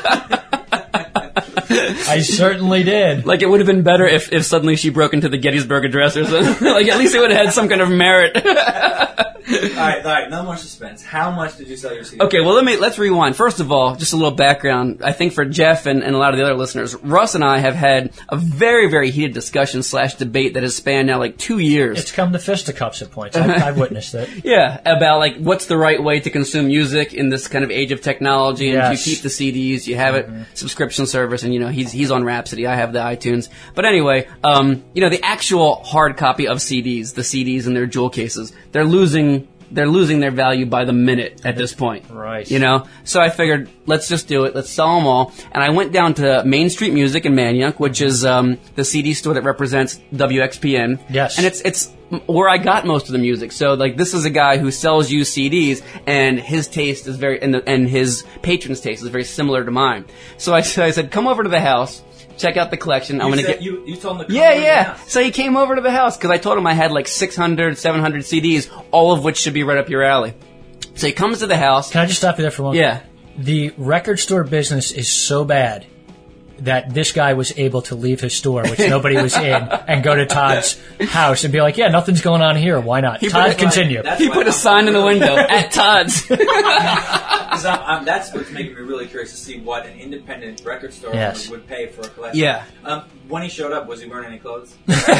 I certainly did. Like it would have been better if, if suddenly she broke into the Gettysburg Address or something. Like at least it would have had some kind of merit. All right, all right. No more suspense. How much did you sell your C D? Okay, well let me let's rewind. First of all, just a little background. I think for Jeff and, and a lot of the other listeners, Russ and I have had a very very heated discussion slash debate that has spanned now like two years. It's come to fisticuffs at points. I, I've witnessed it. Yeah, about like what's the right way to consume music in this kind of age of technology, and Yes. you keep the C Ds, you have it subscription service, and you know he's he's on Rhapsody, I have the iTunes. But anyway, um, you know the actual hard copy of C Ds, the C Ds in their jewel cases, they're losing they're losing their value by the minute at this point. Right. You know, so I figured let's just do it, let's sell them all, and I went down to Main Street Music in Manayunk, which is um, the C D store that represents W X P N. Yes. And it's it's where I got most of the music. So like this is a guy who sells you C Ds, and his taste is very and, the, and his patron's taste is very similar to mine. So I, so I said, come over to the house, check out the collection. I'm You gonna said get you, you told him to come yeah over yeah. now. So he came over to the house because I told him I had like six hundred, seven hundred C Ds, all of which should be right up your alley. So he comes to the house. Can I just stop you there for a moment? Yeah. The record store business is so bad that this guy was able to leave his store, which nobody was in, and go to Todd's house and be like, yeah, nothing's going on here. Why not? He Todd, put- continue. That's He why put a I'm sign in the really- window at Todd's. 'Cause I'm, I'm, that's what's making me really curious to see what an independent record store Yes. would, would pay for a collection. Yeah. Um, when he showed up, was he wearing any clothes?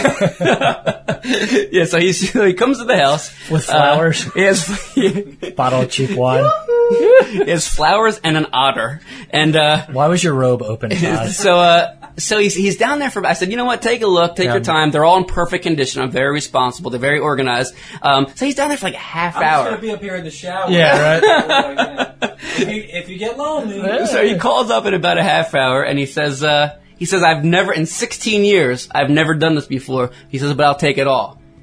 Yeah, so he's, he comes to the house With flowers? Uh, he has Bottle of cheap wine. he has flowers and an otter, and uh, Why was your robe open, Todd? so uh, so he's he's down there for. I said, you know what? Take a look. Take Yeah. your time. They're all in perfect condition. I'm very responsible. They're very organized. Um, so he's down there for like a half I'm just hour. going to be up here in the shower. Yeah, right. if, you, if you get lonely. So he calls up in about a half hour, and he says, uh, he says, I've never, in sixteen years, I've never done this before. He says, but I'll take it all.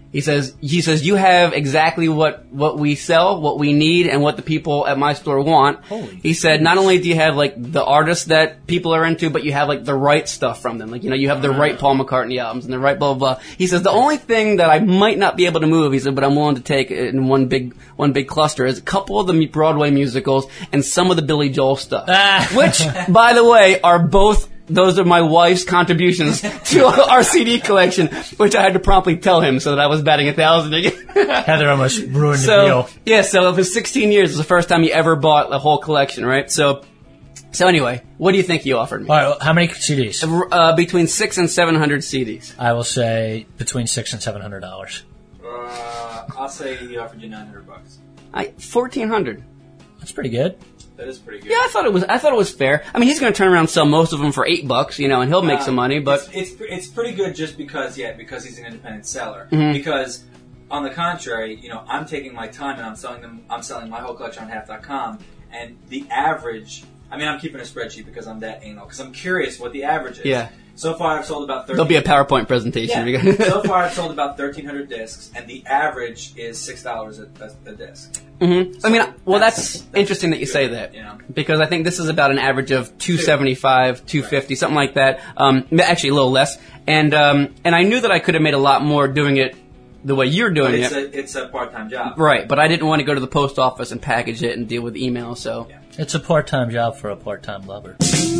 He says, he says, you have exactly what, what we sell, what we need, and what the people at my store want. Holy he said, not only do you have, like, the artists that people are into, but you have, like, the right stuff from them. Like, you know, you have the right Paul McCartney albums and the right blah, blah, blah. He says, the only thing that I might not be able to move, he said, but I'm willing to take in one big, one big cluster is a couple of the Broadway musicals and some of the Billy Joel stuff. Ah. Which, by the way, are both those are my wife's contributions to our C D collection, which I had to promptly tell him so that I was batting a thousand again. Heather almost ruined so, the deal. Yeah, so it was sixteen years. It was the first time he ever bought the whole collection, right? So, so anyway, what do you think he offered me? All right, well, how many C Ds? Uh, between six and seven hundred C Ds. I will say between six and seven hundred dollars. Uh, I'll say he offered you nine hundred bucks. I fourteen hundred. That's pretty good. That is pretty good. Yeah, I thought it was. I thought it was fair. I mean, he's going to turn around and sell most of them for eight bucks, you know, and he'll make Uh, some money. But it's, it's it's pretty good just because yeah because he's an independent seller. Mhm. Because on the contrary, you know, I'm taking my time and I'm selling them. I'm selling my whole collection on half dot com, and the average. I mean, I'm keeping a spreadsheet because I'm that anal. Because I'm curious what the average is. Yeah. So far, I've sold about thirteen. there'll be a PowerPoint presentation. Yeah. So far, I've sold about thirteen hundred discs, and the average is six dollars a, a, a disc. Mm-hmm. I mean, well, that's, that's interesting that you good, say that, you know. because I think this is about an average of two seventy-five, two fifty, something like that. Um, actually, a little less. And um, and I knew that I could have made a lot more doing it the way you're doing But it's it. a it's a part time job, Right, but I didn't want to go to the post office and package it and deal with email. So Yeah. It's a part-time job for a part-time lover.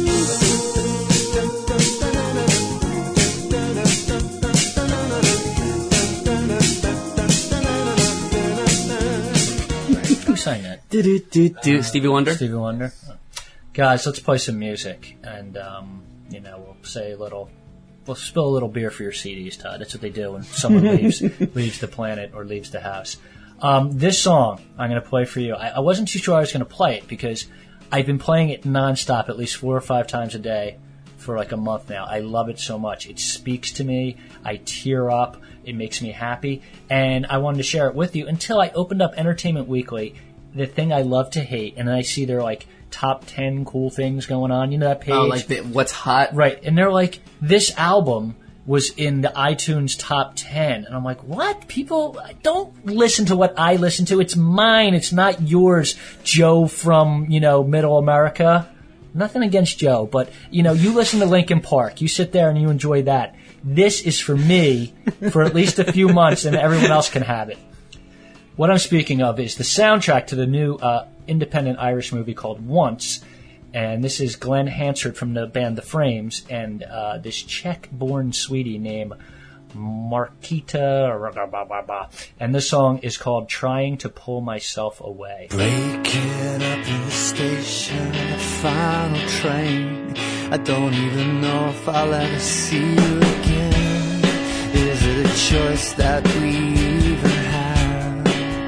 Who sang that? do do do do Stevie Wonder. Stevie Wonder. Guys, let's play some music, and um, you know, we'll say a little. We'll spill a little beer for your C Ds, Todd. That's what they do when someone leaves leaves the planet or leaves the house. Um, this song I'm going to play for you. I, I wasn't too sure I was going to play it because I've been playing it nonstop, at least four or five times a day for like a month now. I love it so much. It speaks to me. I tear up. It makes me happy, and I wanted to share it with you until I opened up Entertainment Weekly, the thing I love to hate, and then I see their like top ten cool things going on. You know that page? Oh, like the, what's hot? Right, and they're like, this album was in the iTunes top ten. And I'm like, what? People, don't listen to what I listen to. It's mine. It's not yours, Joe from, you know, Middle America. Nothing against Joe, but, you know, you listen to Linkin Park. You sit there and you enjoy that. This is for me for at least a few months, and everyone else can have it. What I'm speaking of is the soundtrack to the new uh, independent Irish movie called Once. And this is Glenn Hansard from the band The Frames, and uh, this Czech-born sweetie named Markita. And this song is called Trying to Pull Myself Away. Breaking up in the station, the final train. I don't even know if I'll ever see you again. Is it a choice that we even have?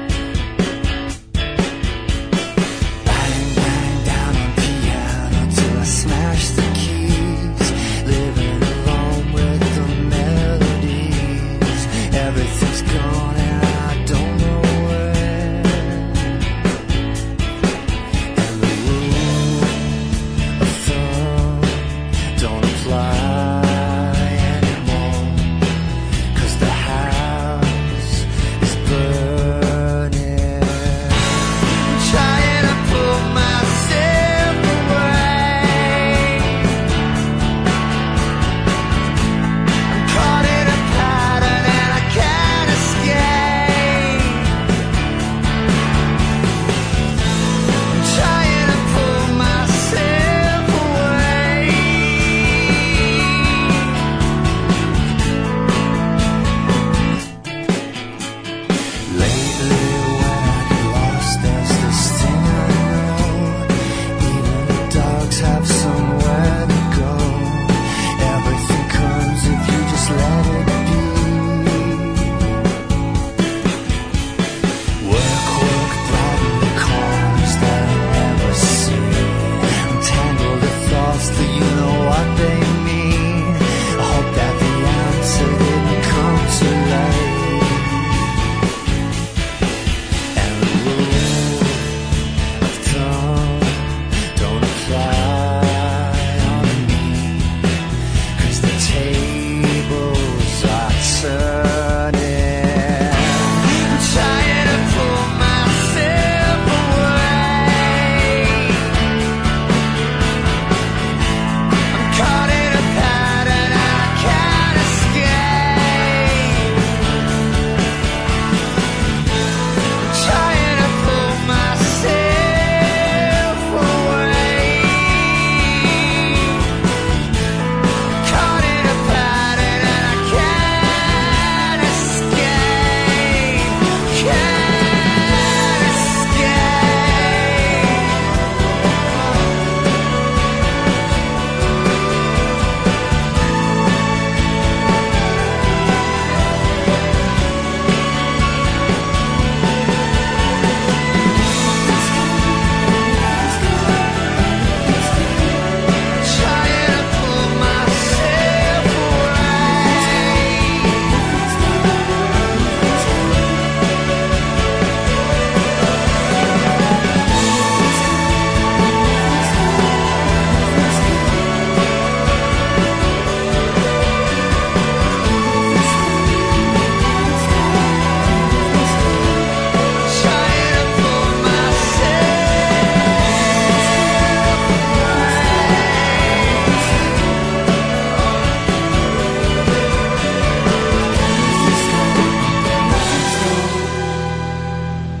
Bang, bang, down on piano till I smash the keys. Living alone with the melodies. Everything's gone and I don't know where. And the rule of thumb don't apply anymore. 'Cause the house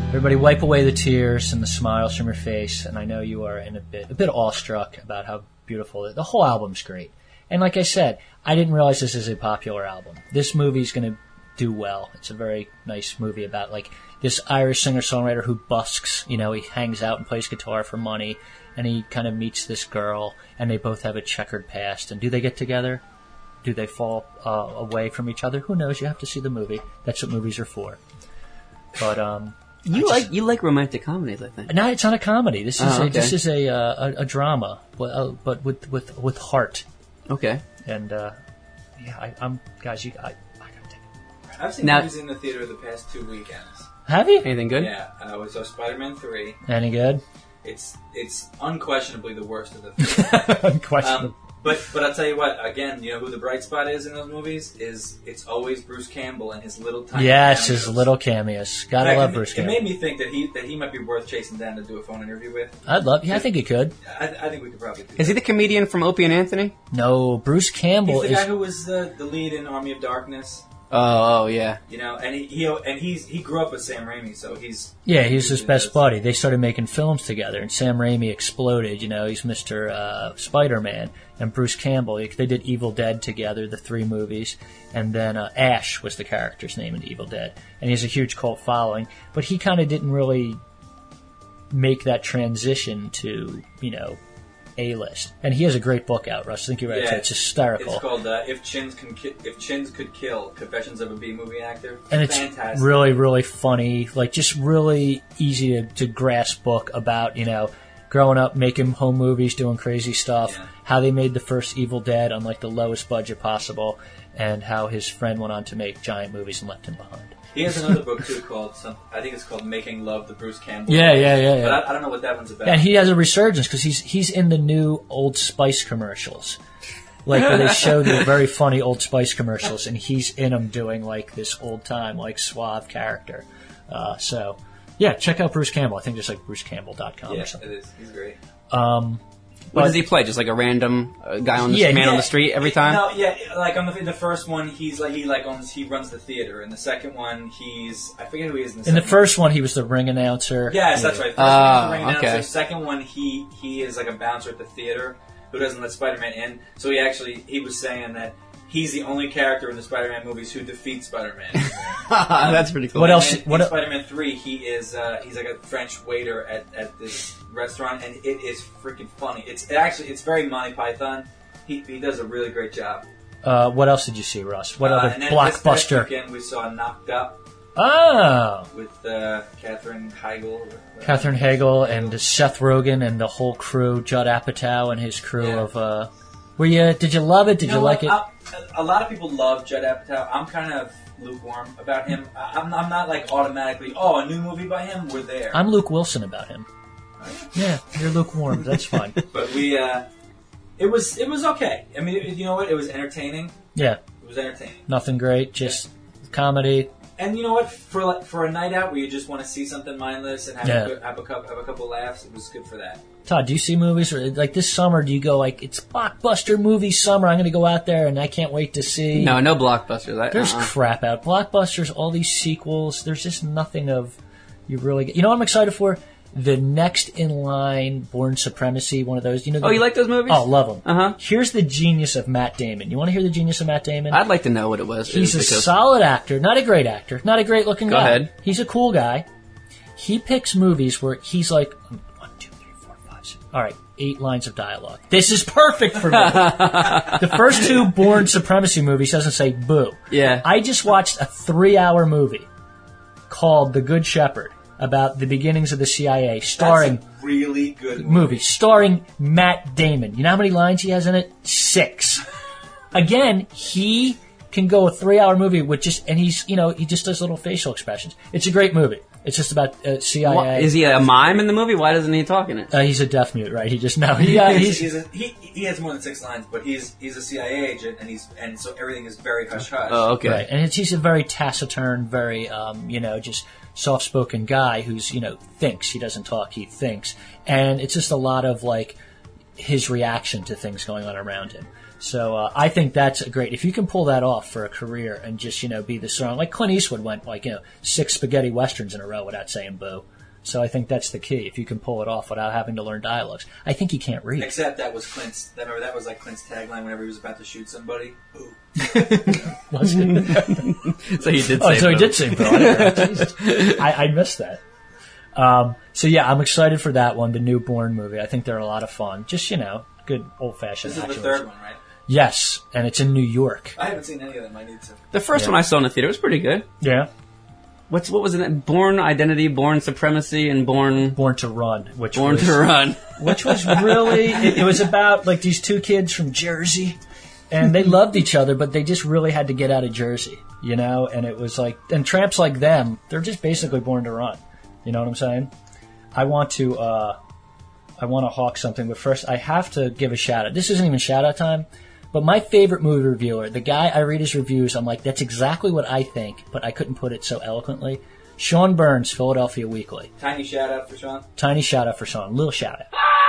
Everybody, wipe away the tears and the smiles from your face. And I know you are in a bit, a bit awestruck about how beautiful it is. The whole album's great. And like I said, I didn't realize this is a popular album. This movie's going to do well. It's a very nice movie about like this Irish singer-songwriter who busks. You know, he hangs out and plays guitar for money, and he kind of meets this girl, and they both have a checkered past. And do they get together? Do they fall uh, away from each other? Who knows? You have to see the movie. That's what movies are for. But um, You just, like you like romantic comedies, I think. no, it's not a comedy. This is Oh, a, okay. this is a, uh, a a drama, but, uh, but with with with heart. Okay. And uh, yeah, I, I'm guys. You, I, I gotta take it. I've seen Now- movies in the theater the past two weekends. Have you? Anything good? Yeah, uh, we saw Spider-Man three. Any good? It's it's unquestionably the worst of the three. Unquestionable. Um, but but I'll tell you what. Again, you know who the bright spot is in those movies is it's always Bruce Campbell and his little tiny. yes, cameos. his little cameos. Gotta In fact, love it, Bruce It Campbell. made me think that he that he might be worth chasing down to do a phone interview with. I'd love. Yeah, I think he could. I, I think we could probably do. Is he that. the comedian from Opie and Anthony? No, Bruce Campbell He's the is. guy who was the, the lead in Army of Darkness. Oh, oh yeah. You know, and he, he and he's he grew up with Sam Raimi, so he's Yeah, he's his he best does- buddy. They started making films together, and Sam Raimi exploded. You know, he's Mister Uh, Spider-Man, and Bruce Campbell. They did Evil Dead together, the three movies, and then uh, Ash was the character's name in Evil Dead, and he has a huge cult following. But he kind of didn't really make that transition to, you know, A-list. And he has a great book out, Russ. I think you're right. Yeah, it's hysterical. It's called uh, "If Chins Can Ki- If Chins Could Kill: Confessions of a B Movie Actor," And it's fantastic. really, really funny, like just really easy to, to grasp book about, you know, growing up, making home movies, doing crazy stuff, Yeah. how they made the first Evil Dead on like the lowest budget possible, and how his friend went on to make giant movies and left him behind. He has another book too called some, I think it's called "Making Love to Bruce Campbell." Yeah, yeah, yeah, yeah. But I, I don't know what that one's about. And he has a resurgence because he's he's in the new Old Spice commercials, like where they show the very funny Old Spice commercials, and he's in them doing like this old time like suave character. Uh, so yeah, check out Bruce Campbell. I think just like bruce campbell dot com yeah, or something. it is. He's great. Um, What But- does he play? Just like a random uh, guy on the Yeah, man on Yeah, the street every time? No, yeah, like on the the first one, he's like he like owns he runs the theater. In the second one, he's I forget who he is. In the, in the second first one, he was the ring announcer. one. Yes, that's right. First Ah, one, he's the ring okay. announcer. Second one, he he is like a bouncer at the theater who doesn't let Spider-Man in. So he actually he was saying that he's the only character in the Spider-Man movies who defeats Spider-Man. That's pretty cool. What else- And in, what in el- Spider-Man three, he is uh, he's like a French waiter at, at this restaurant, and it is freaking funny. It's it actually it's very Monty Python. He he does a really great job. Uh, what else did you see, Russ? What Uh, other and then This past blockbuster? weekend we saw Knocked Up Oh, with uh, Katherine Heigl. Katherine Hagel and Seth Rogen and the whole crew, Judd Apatow and his crew Yeah. of. Uh, were you? Did you love it? Did You you, know like what? it? I, a lot of people love Judd Apatow. I'm kind of lukewarm about him. I- I'm, I'm not like automatically, oh, a new movie by him, we're there. I'm Luke Wilson about him. Yeah, you're lukewarm. That's fine. But we, uh, it was it was okay. I mean, it, you know what? It was entertaining. Yeah, It was entertaining. nothing great, just comedy. And you know what? For like, for a night out where you just want to see something mindless and have Yeah. a good, have a couple have a couple laughs, it was good for that. Todd, do you see movies or like this summer? Do you go like it's blockbuster movie summer? I'm going to go out there and I can't wait to see. No, no blockbusters. I, There's uh-uh. crap out. Blockbusters, all these sequels. There's just nothing of you really. Get, you know what I'm excited for? The next in line, Born Supremacy. One of those. You know. The, Oh, you like those movies? Oh, love them. Uh-huh. Here's the genius of Matt Damon. You want to hear the genius of Matt Damon? I'd like to know what it was. He's a because- solid actor, not a great actor, not a great looking Go guy. ahead. He's a cool guy. He picks movies where he's like one, two, three, four, five, six. All right, eight lines of dialogue. This is perfect for me. The first two Born Supremacy movies doesn't say boo. Yeah. I just watched a three-hour movie called The Good Shepherd about the beginnings of the C I A, starring That's a really good movie. movie starring Matt Damon. You know how many lines he has in it? Six. Again, he can go a three-hour movie with just, and he's, you know, he just does little facial expressions. It's a great movie. It's just about uh, C I A. Wha- Is he a mime in the movie? Why doesn't he talk in it? Uh, he's a deaf mute, right? He just no. He, uh, he's, he's, he's a, he he has more than six lines, but he's he's a C I A agent, and he's and so everything is very hush hush. Oh, okay. right, and it's, he's a very taciturn, very, um, you know, just soft-spoken guy who's, you know, thinks. He doesn't talk, he thinks. And it's just a lot of, like, his reaction to things going on around him. So uh, I think that's a great. If you can pull that off for a career and just, you know, be the song like Clint Eastwood went like, you know, six spaghetti westerns in a row without saying boo. So I think that's the key. If you can pull it off without having to learn dialogues, I think he can't read. Except that was Clint's. I remember that was like Clint's tagline whenever he was about to shoot somebody. Boo. Was it? So he did. Oh, say so he boo. did say boo. I, didn't know. Jesus. I, I missed that. Um, so yeah, I'm excited for that one, the new Bourne movie. I think they're a lot of fun. Just, you know, good old fashioned This is the action. third one, right? Yes, and it's in New York. I haven't seen any of them. I need to. The first Yeah. one I saw in the theater was pretty good. Yeah. What's what was it? Born Identity, Born Supremacy, and Born Born to Run, which Born was to Run. which was really it, it was about like these two kids from Jersey, and they loved each other, but they just really had to get out of Jersey, you know. And it was like, and tramps like them, they're just basically born to run. You know what I'm saying? I want to uh, I want to hawk something, but first I have to give a shout out. This isn't even shout out time. But my favorite movie reviewer, the guy I read his reviews, I'm like, that's exactly what I think, but I couldn't put it so eloquently. Sean Burns, Philadelphia Weekly. Tiny shout out for Sean. Tiny shout out for Sean. Little shout out.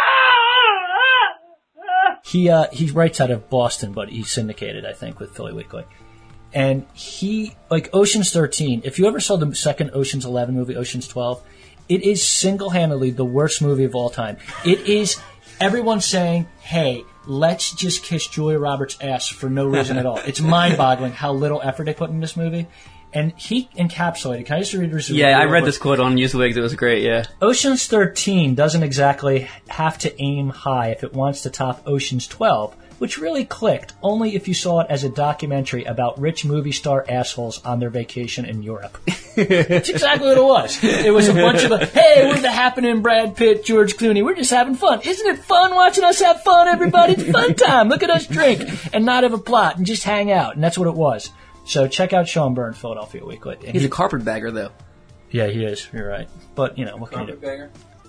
He uh, he writes out of Boston, but he's syndicated, I think, with Philly Weekly. And he, like Ocean's thirteen, if you ever saw the second Ocean's eleven movie, Ocean's twelve, it is single-handedly the worst movie of all time. It is everyone saying, hey, let's just kiss Julia Roberts' ass for no reason at all. It's mind-boggling how little effort they put in this movie. And he encapsulated. Can I just read his review? Yeah, I real read quick? this quote on Newswigs. It was great. Yeah. Ocean's thirteen doesn't exactly have to aim high if it wants to top Ocean's twelve, which really clicked only if you saw it as a documentary about rich movie star assholes on their vacation in Europe. That's exactly what it was. It was a bunch of, hey, what's happening, Brad Pitt, George Clooney? We're just having fun. Isn't it fun watching us have fun, everybody? It's a fun time. Look at us drink and not have a plot and just hang out. And that's what it was. So check out Sean Byrne, Philadelphia Weekly. And He's he- a carpetbagger, though. Yeah, he is. You're right. But, you know, what can you do? Carpetbagger.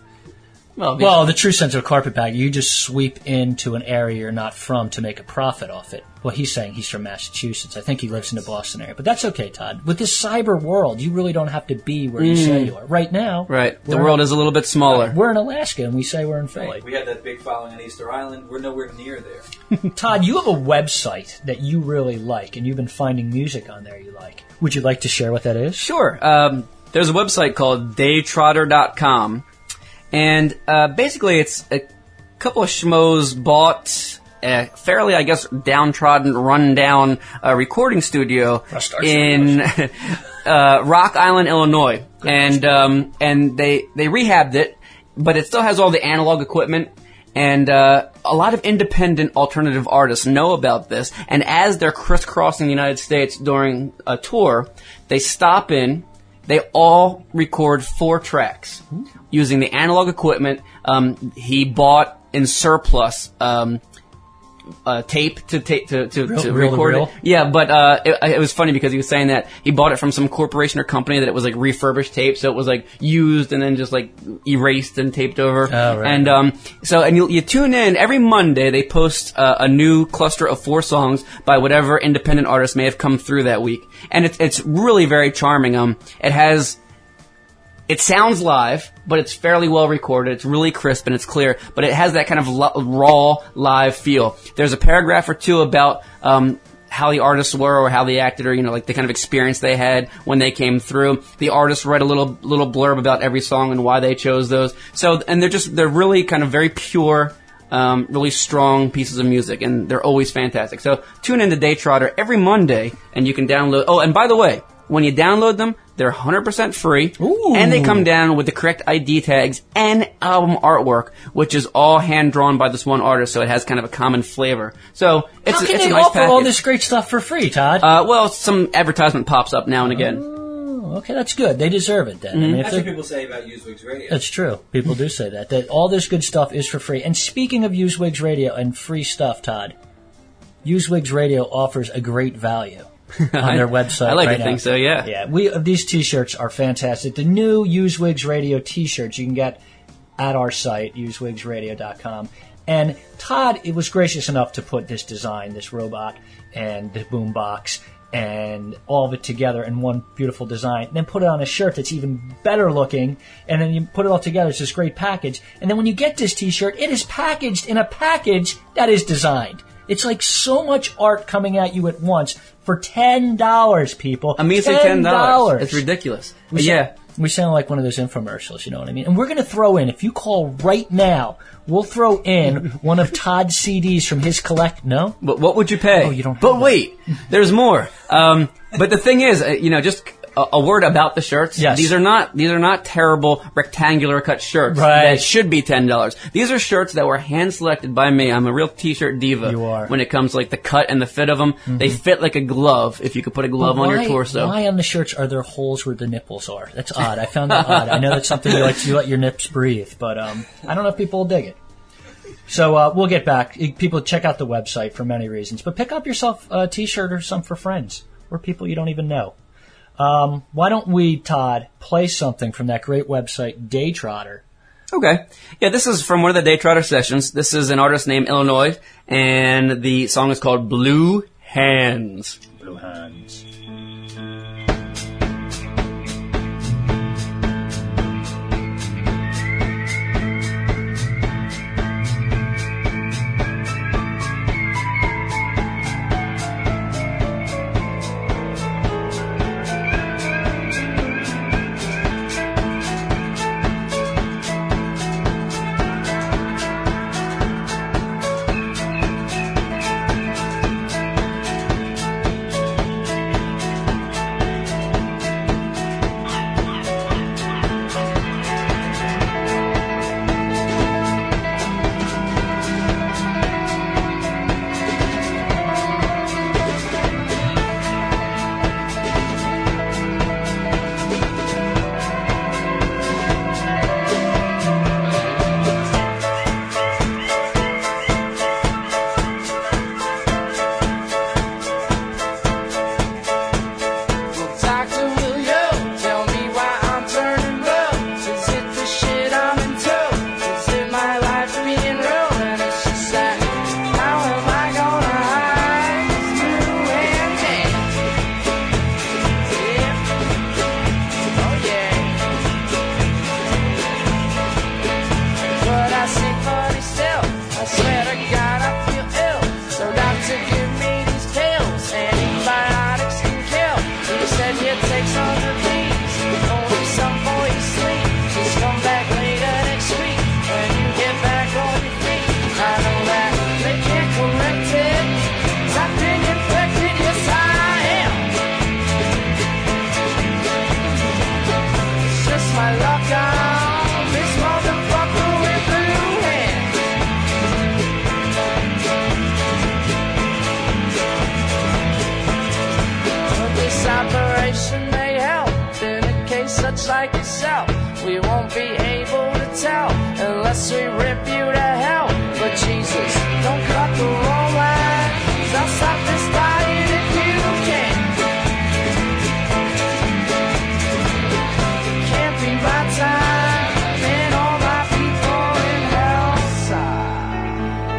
Well, Well, the true sense of a carpetbagger, you just sweep into an area you're not from to make a profit off it. Well, he's saying he's from Massachusetts. I think he lives in the Boston area. But that's okay, Todd. With this cyber world, you really don't have to be where you say you are. Right now, right. The we're world in- is a little bit smaller. we're in Alaska and we say we're in Philly. We had that big following on Easter Island. We're nowhere near there. Todd, you have a website that you really like, and you've been finding music on there you like. Would you like to share what that is? Sure. Um, there's a website called daytrotter dot com, and uh, basically it's a couple of schmoes bought a fairly, I guess, downtrodden, run-down uh, recording studio Rust our in uh, Rock Island, Illinois, and um, and they they rehabbed it, but it still has all the analog equipment. And uh, a lot of independent alternative artists know about this, and as they're crisscrossing the United States during a tour, they stop in, they all record four tracks using the analog equipment um, he bought in surplus. Um, Uh, tape to tape to to, Real- to reel to record reel? it. Yeah, but uh, it, it was funny because he was saying that he bought it from some corporation or company that it was like refurbished tape, so it was like used and then just like erased and taped over. Oh, right. And um, so and you you tune in every Monday. They post uh, a new cluster of four songs by whatever independent artist may have come through that week, and it's it's really very charming. Um, it has. It sounds live, but it's fairly well recorded. It's really crisp and it's clear, but it has that kind of lo- raw live feel. There's a paragraph or two about um, how the artists were or how they acted or, you know, like the kind of experience they had when they came through. The artists write a little little blurb about every song and why they chose those. So, and they're just, they're really kind of very pure, um, really strong pieces of music, and they're always fantastic. So tune in to Daytrotter every Monday, and you can download, oh, and by the way, when you download them, they're one hundred percent free, Ooh. and they come down with the correct I D tags and album artwork, which is all hand-drawn by this one artist, so it has kind of a common flavor. So it's, How can it's they a nice offer package. all this great stuff for free, Todd? Uh, well, some advertisement pops up now and again. Oh, okay, that's good. They deserve it then. I mean, if That's what they're- people say about Newswigs Radio. That's true. People do say that. That all this good stuff is for free. And speaking of Usewigs Radio and free stuff, Todd, Usewigs Radio offers a great value on their website. I like right to now. think so, yeah. Yeah, we these T-shirts are fantastic. The new Usewigs Radio T-shirts you can get at our site, usewigs radio dot com. And Todd, it was gracious enough to put this design, this robot, and the boombox, and all of it together in one beautiful design, and then put it on a shirt that's even better looking, and then you put it all together, it's this great package, and then when you get this T-shirt, it is packaged in a package that is designed. It's like so much art coming at you at once for ten dollars, people. I mean, it's like ten dollars. It's ridiculous. We But sound, yeah. we sound like one of those infomercials, you know what I mean? And we're going to throw in, if you call right now, we'll throw in one of Todd's C Ds from his collect. No? But what would you pay? Oh, you don't have But that. wait, there's more. Um, but the thing is, uh, you know, just a, a word about the shirts. Yes. These are not these are not terrible rectangular cut shirts Right. that should be ten dollars. These are shirts that were hand selected by me. I'm a real t-shirt diva. You are. When it comes to like the cut and the fit of them, they fit like a glove. If you could put a glove But on your why- torso. Why on the shirts are there holes where the nipples are? That's odd. I found that odd. I know that's something you like. You let your nips breathe, but um, I don't know if people will dig it. So uh, we'll get back. People check out the website for many reasons, but pick up yourself a T-shirt or some for friends or people you don't even know. Um, why don't we, Todd, play something from that great website, Daytrotter? Okay. Yeah, this is from one of the Daytrotter sessions. This is an artist named Illinois, and the song is called Blue Hands. Blue Hands. Doctor, will you tell me why I'm turning blue? Is it the shit I'm into? Is it my life being ruined? It's just that, how am I gonna hide this blue hand hand? Yeah. Oh yeah. But I see funny still. I swear to God I feel ill. So doctor, give me these pills. Antibiotics can kill. You said you'd take some of these, only some for your sleep. Just come back later next week when you get back on your feet. I know that they can't correct it, 'cause I've been infected, yes I am. It's just my luck, I'm this motherfucker with blue hands. But this operation may help in a case such like yourself. We won't be able to tell unless we rip you to hell. But Jesus, don't cut the wrong line, 'cause I'll stop this dying if you can. It can't be my time and all my people in hell's side.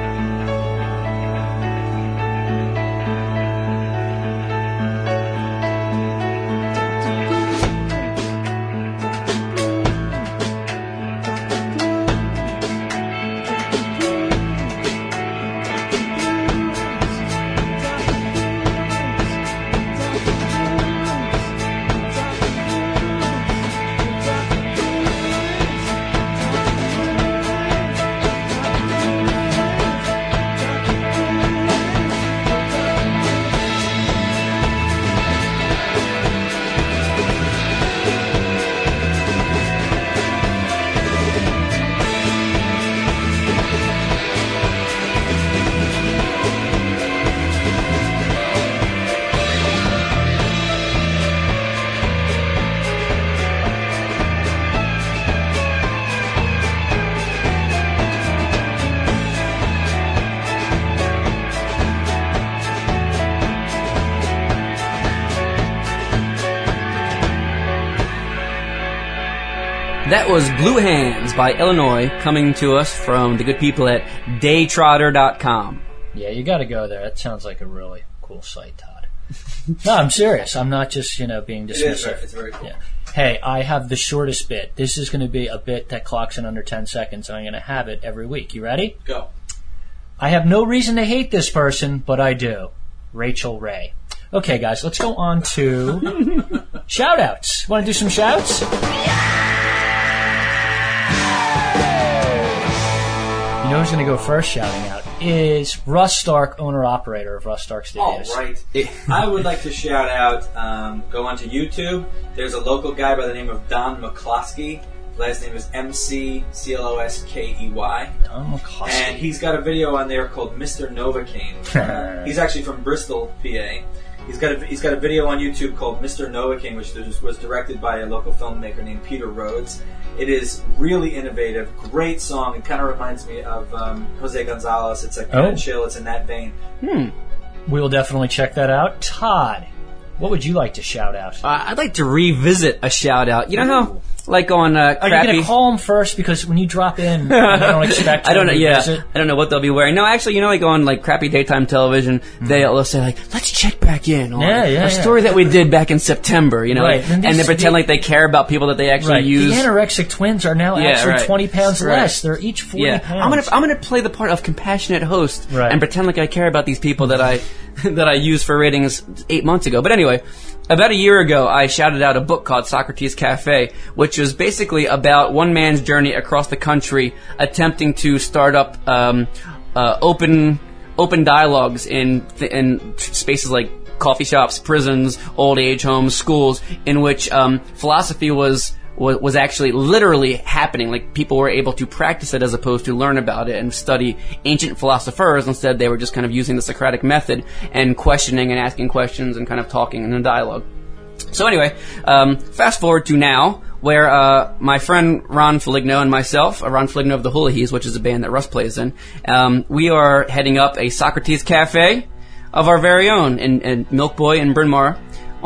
That was Blue Hands by Illinois, coming to us from the good people at Daytrotter dot com. Yeah, you got to go there. That sounds like a really cool site, Todd. No, I'm serious. I'm not just, you know, being It is dismissive. very, it's very cool. Yeah. Hey, I have the shortest bit. This is going to be a bit that clocks in under ten seconds, and I'm going to have it every week. You ready? Go. I have no reason to hate this person, but I do. Rachel Ray. Okay, guys, let's go on to shout-outs. Want to do some shouts? You know who's going to go first shouting out is Russ Stark, owner-operator of Russ Stark Studios. All right. I would like to shout out, um, go onto YouTube. There's a local guy by the name of Don McCloskey. Last name is M C C L O S K E Y. Don McCloskey. And he's got a video on there called Mister Novocaine. He's actually from Bristol, P A. He's got a, he's got a video on YouTube called Mister Novocaine, which was directed by a local filmmaker named Peter Rhodes. It is really innovative, great song. It kind of reminds me of um, Jose Gonzalez. It's like kind Oh. of chill. It's in that vein. Hmm. We will definitely check that out. Todd, what would you like to shout out? Uh, I'd like to revisit a shout out. You know how, like on uh, Are you crappy. going to call them first? Because when you drop in, I don't expect I don't know. them to Yeah, visit. I don't know what they'll be wearing. No, actually, you know, like on like crappy daytime television, they'll say like, "Let's check back in on Yeah, yeah, a yeah. story that we did back in September." You know, Right. like- And and, these- they pretend the- like they care about people that they actually Right. use. The anorexic twins are now Yeah, actually right. twenty pounds Right. less. They're each forty yeah, pounds. I'm gonna I'm gonna play the part of compassionate host Right. and pretend like I care about these people that I that I used for ratings eight months ago. But anyway, about a year ago, I shouted out a book called Socrates Cafe, which was basically about one man's journey across the country, attempting to start up um, uh, open open dialogues in in spaces like coffee shops, prisons, old age homes, schools, in which um, philosophy was. wa- was actually literally happening. Like, people were able to practice it as opposed to learn about it and study ancient philosophers. Instead, they were just kind of using the Socratic method and questioning and asking questions and kind of talking in a dialogue. So anyway, um, fast forward to now, where uh, my friend Ron Feligno and myself, uh, Ron Feligno of the Hula Hees, which is a band that Russ plays in, um, we are heading up a Socrates Cafe of our very own in, in Milk Boy in Bryn Mawr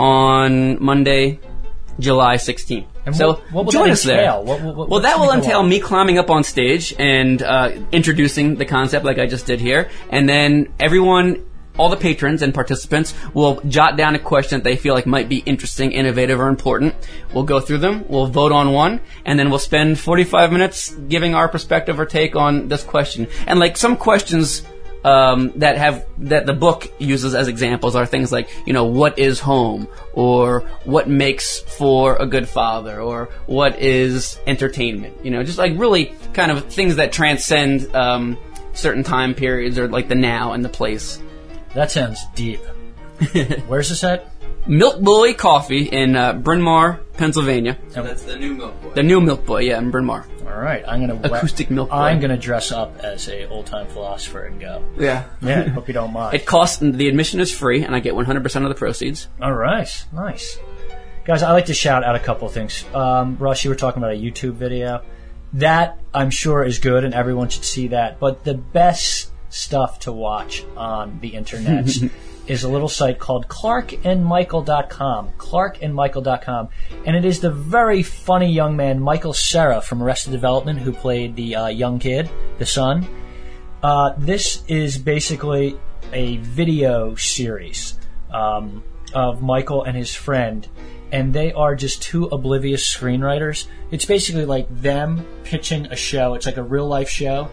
on Monday, July sixteenth. And so what- what will join that us there. entail? What- what- well, what's that will gonna go entail on? me climbing up on stage and uh, introducing the concept like I just did here, and then everyone, all the patrons and participants, will jot down a question that they feel like might be interesting, innovative, or important. We'll go through them, we'll vote on one, and then we'll spend forty-five minutes giving our perspective or take on this question. And like some questions um, that have that the book uses as examples are things like, you know, what is home, or what makes for a good father, or what is entertainment. You know, just like really kind of things that transcend um, certain time periods or like the now and the place. That sounds deep. Where's this at? Milk Boy Coffee in uh, Bryn Mawr, Pennsylvania. So that's the new Milk Boy. The new Milk Boy, yeah, in Bryn Mawr. All right, I'm gonna Acoustic Milk Boy. I'm gonna dress up as a old time philosopher and go. Yeah. Yeah, I hope you don't mind. It costs, the admission is free, and I get one hundred percent of the proceeds. All right, nice. Guys, I like to shout out a couple of things. Um, Russ, you were talking about a YouTube video. That, I'm sure, is good, and everyone should see that. But the best stuff to watch on the internet is a little site called clark and michael dot com. clark and michael dot com. And it is the very funny young man, Michael Cera from Arrested Development, who played the uh, young kid, the son. Uh, this is basically a video series um, of Michael and his friend, and they are just two oblivious screenwriters. It's basically like them pitching a show. It's like a real life show.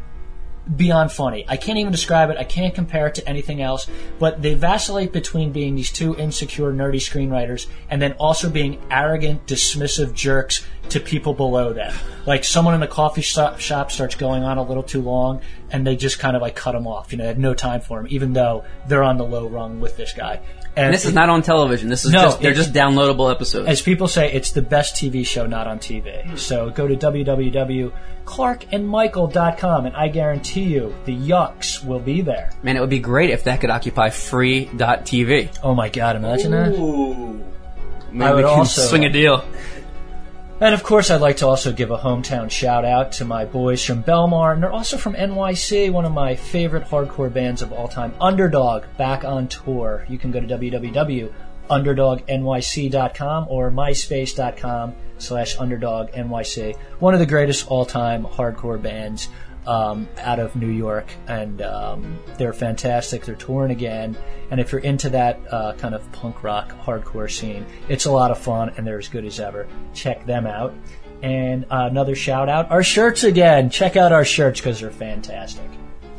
Beyond funny. I can't even describe it. I can't compare it to anything else. But they vacillate between being these two insecure, nerdy screenwriters and then also being arrogant, dismissive jerks to people below them. Like someone in a coffee shop, shop starts going on a little too long and they just kind of like cut him off. You know, they have no time for him, even though they're on the low rung with this guy. And, And this is not on television. This is No, just, they're it- just downloadable episodes. as people say, it's the best T V show not on T V. So go to w w w dot clark and michael dot com and I guarantee you the yucks will be there. Man, it would be great if that could occupy free dot t v. Oh my god, imagine that. Ooh. Maybe I would we can also- swing a deal. And of course, I'd like to also give a hometown shout out to my boys from Belmar, and they're also from N Y C, one of my favorite hardcore bands of all time, Underdog, back on tour. You can go to w w w dot underdog n y c dot com or myspace dot com slash underdog n y c. One of the greatest all-time hardcore bands um, out of New York, and um, they're fantastic. They're touring again, and if you're into that uh, kind of punk rock hardcore scene, it's a lot of fun, and they're as good as ever. Check them out. And uh, another shout out, our shirts again. Check out our shirts because they're fantastic.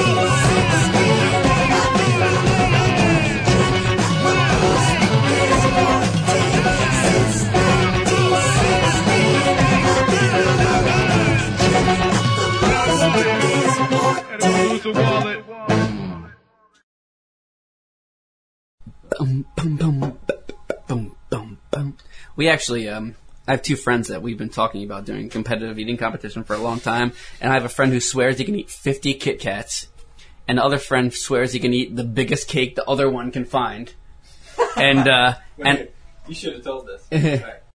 Boom, boom, boom, boom, boom, boom. We actually, um, I have two friends that we've been talking about doing competitive eating competition for a long time, and I have a friend who swears he can eat fifty Kit Kats, and the other friend swears he can eat the biggest cake the other one can find. And uh, Wait, and you should have told us. Right.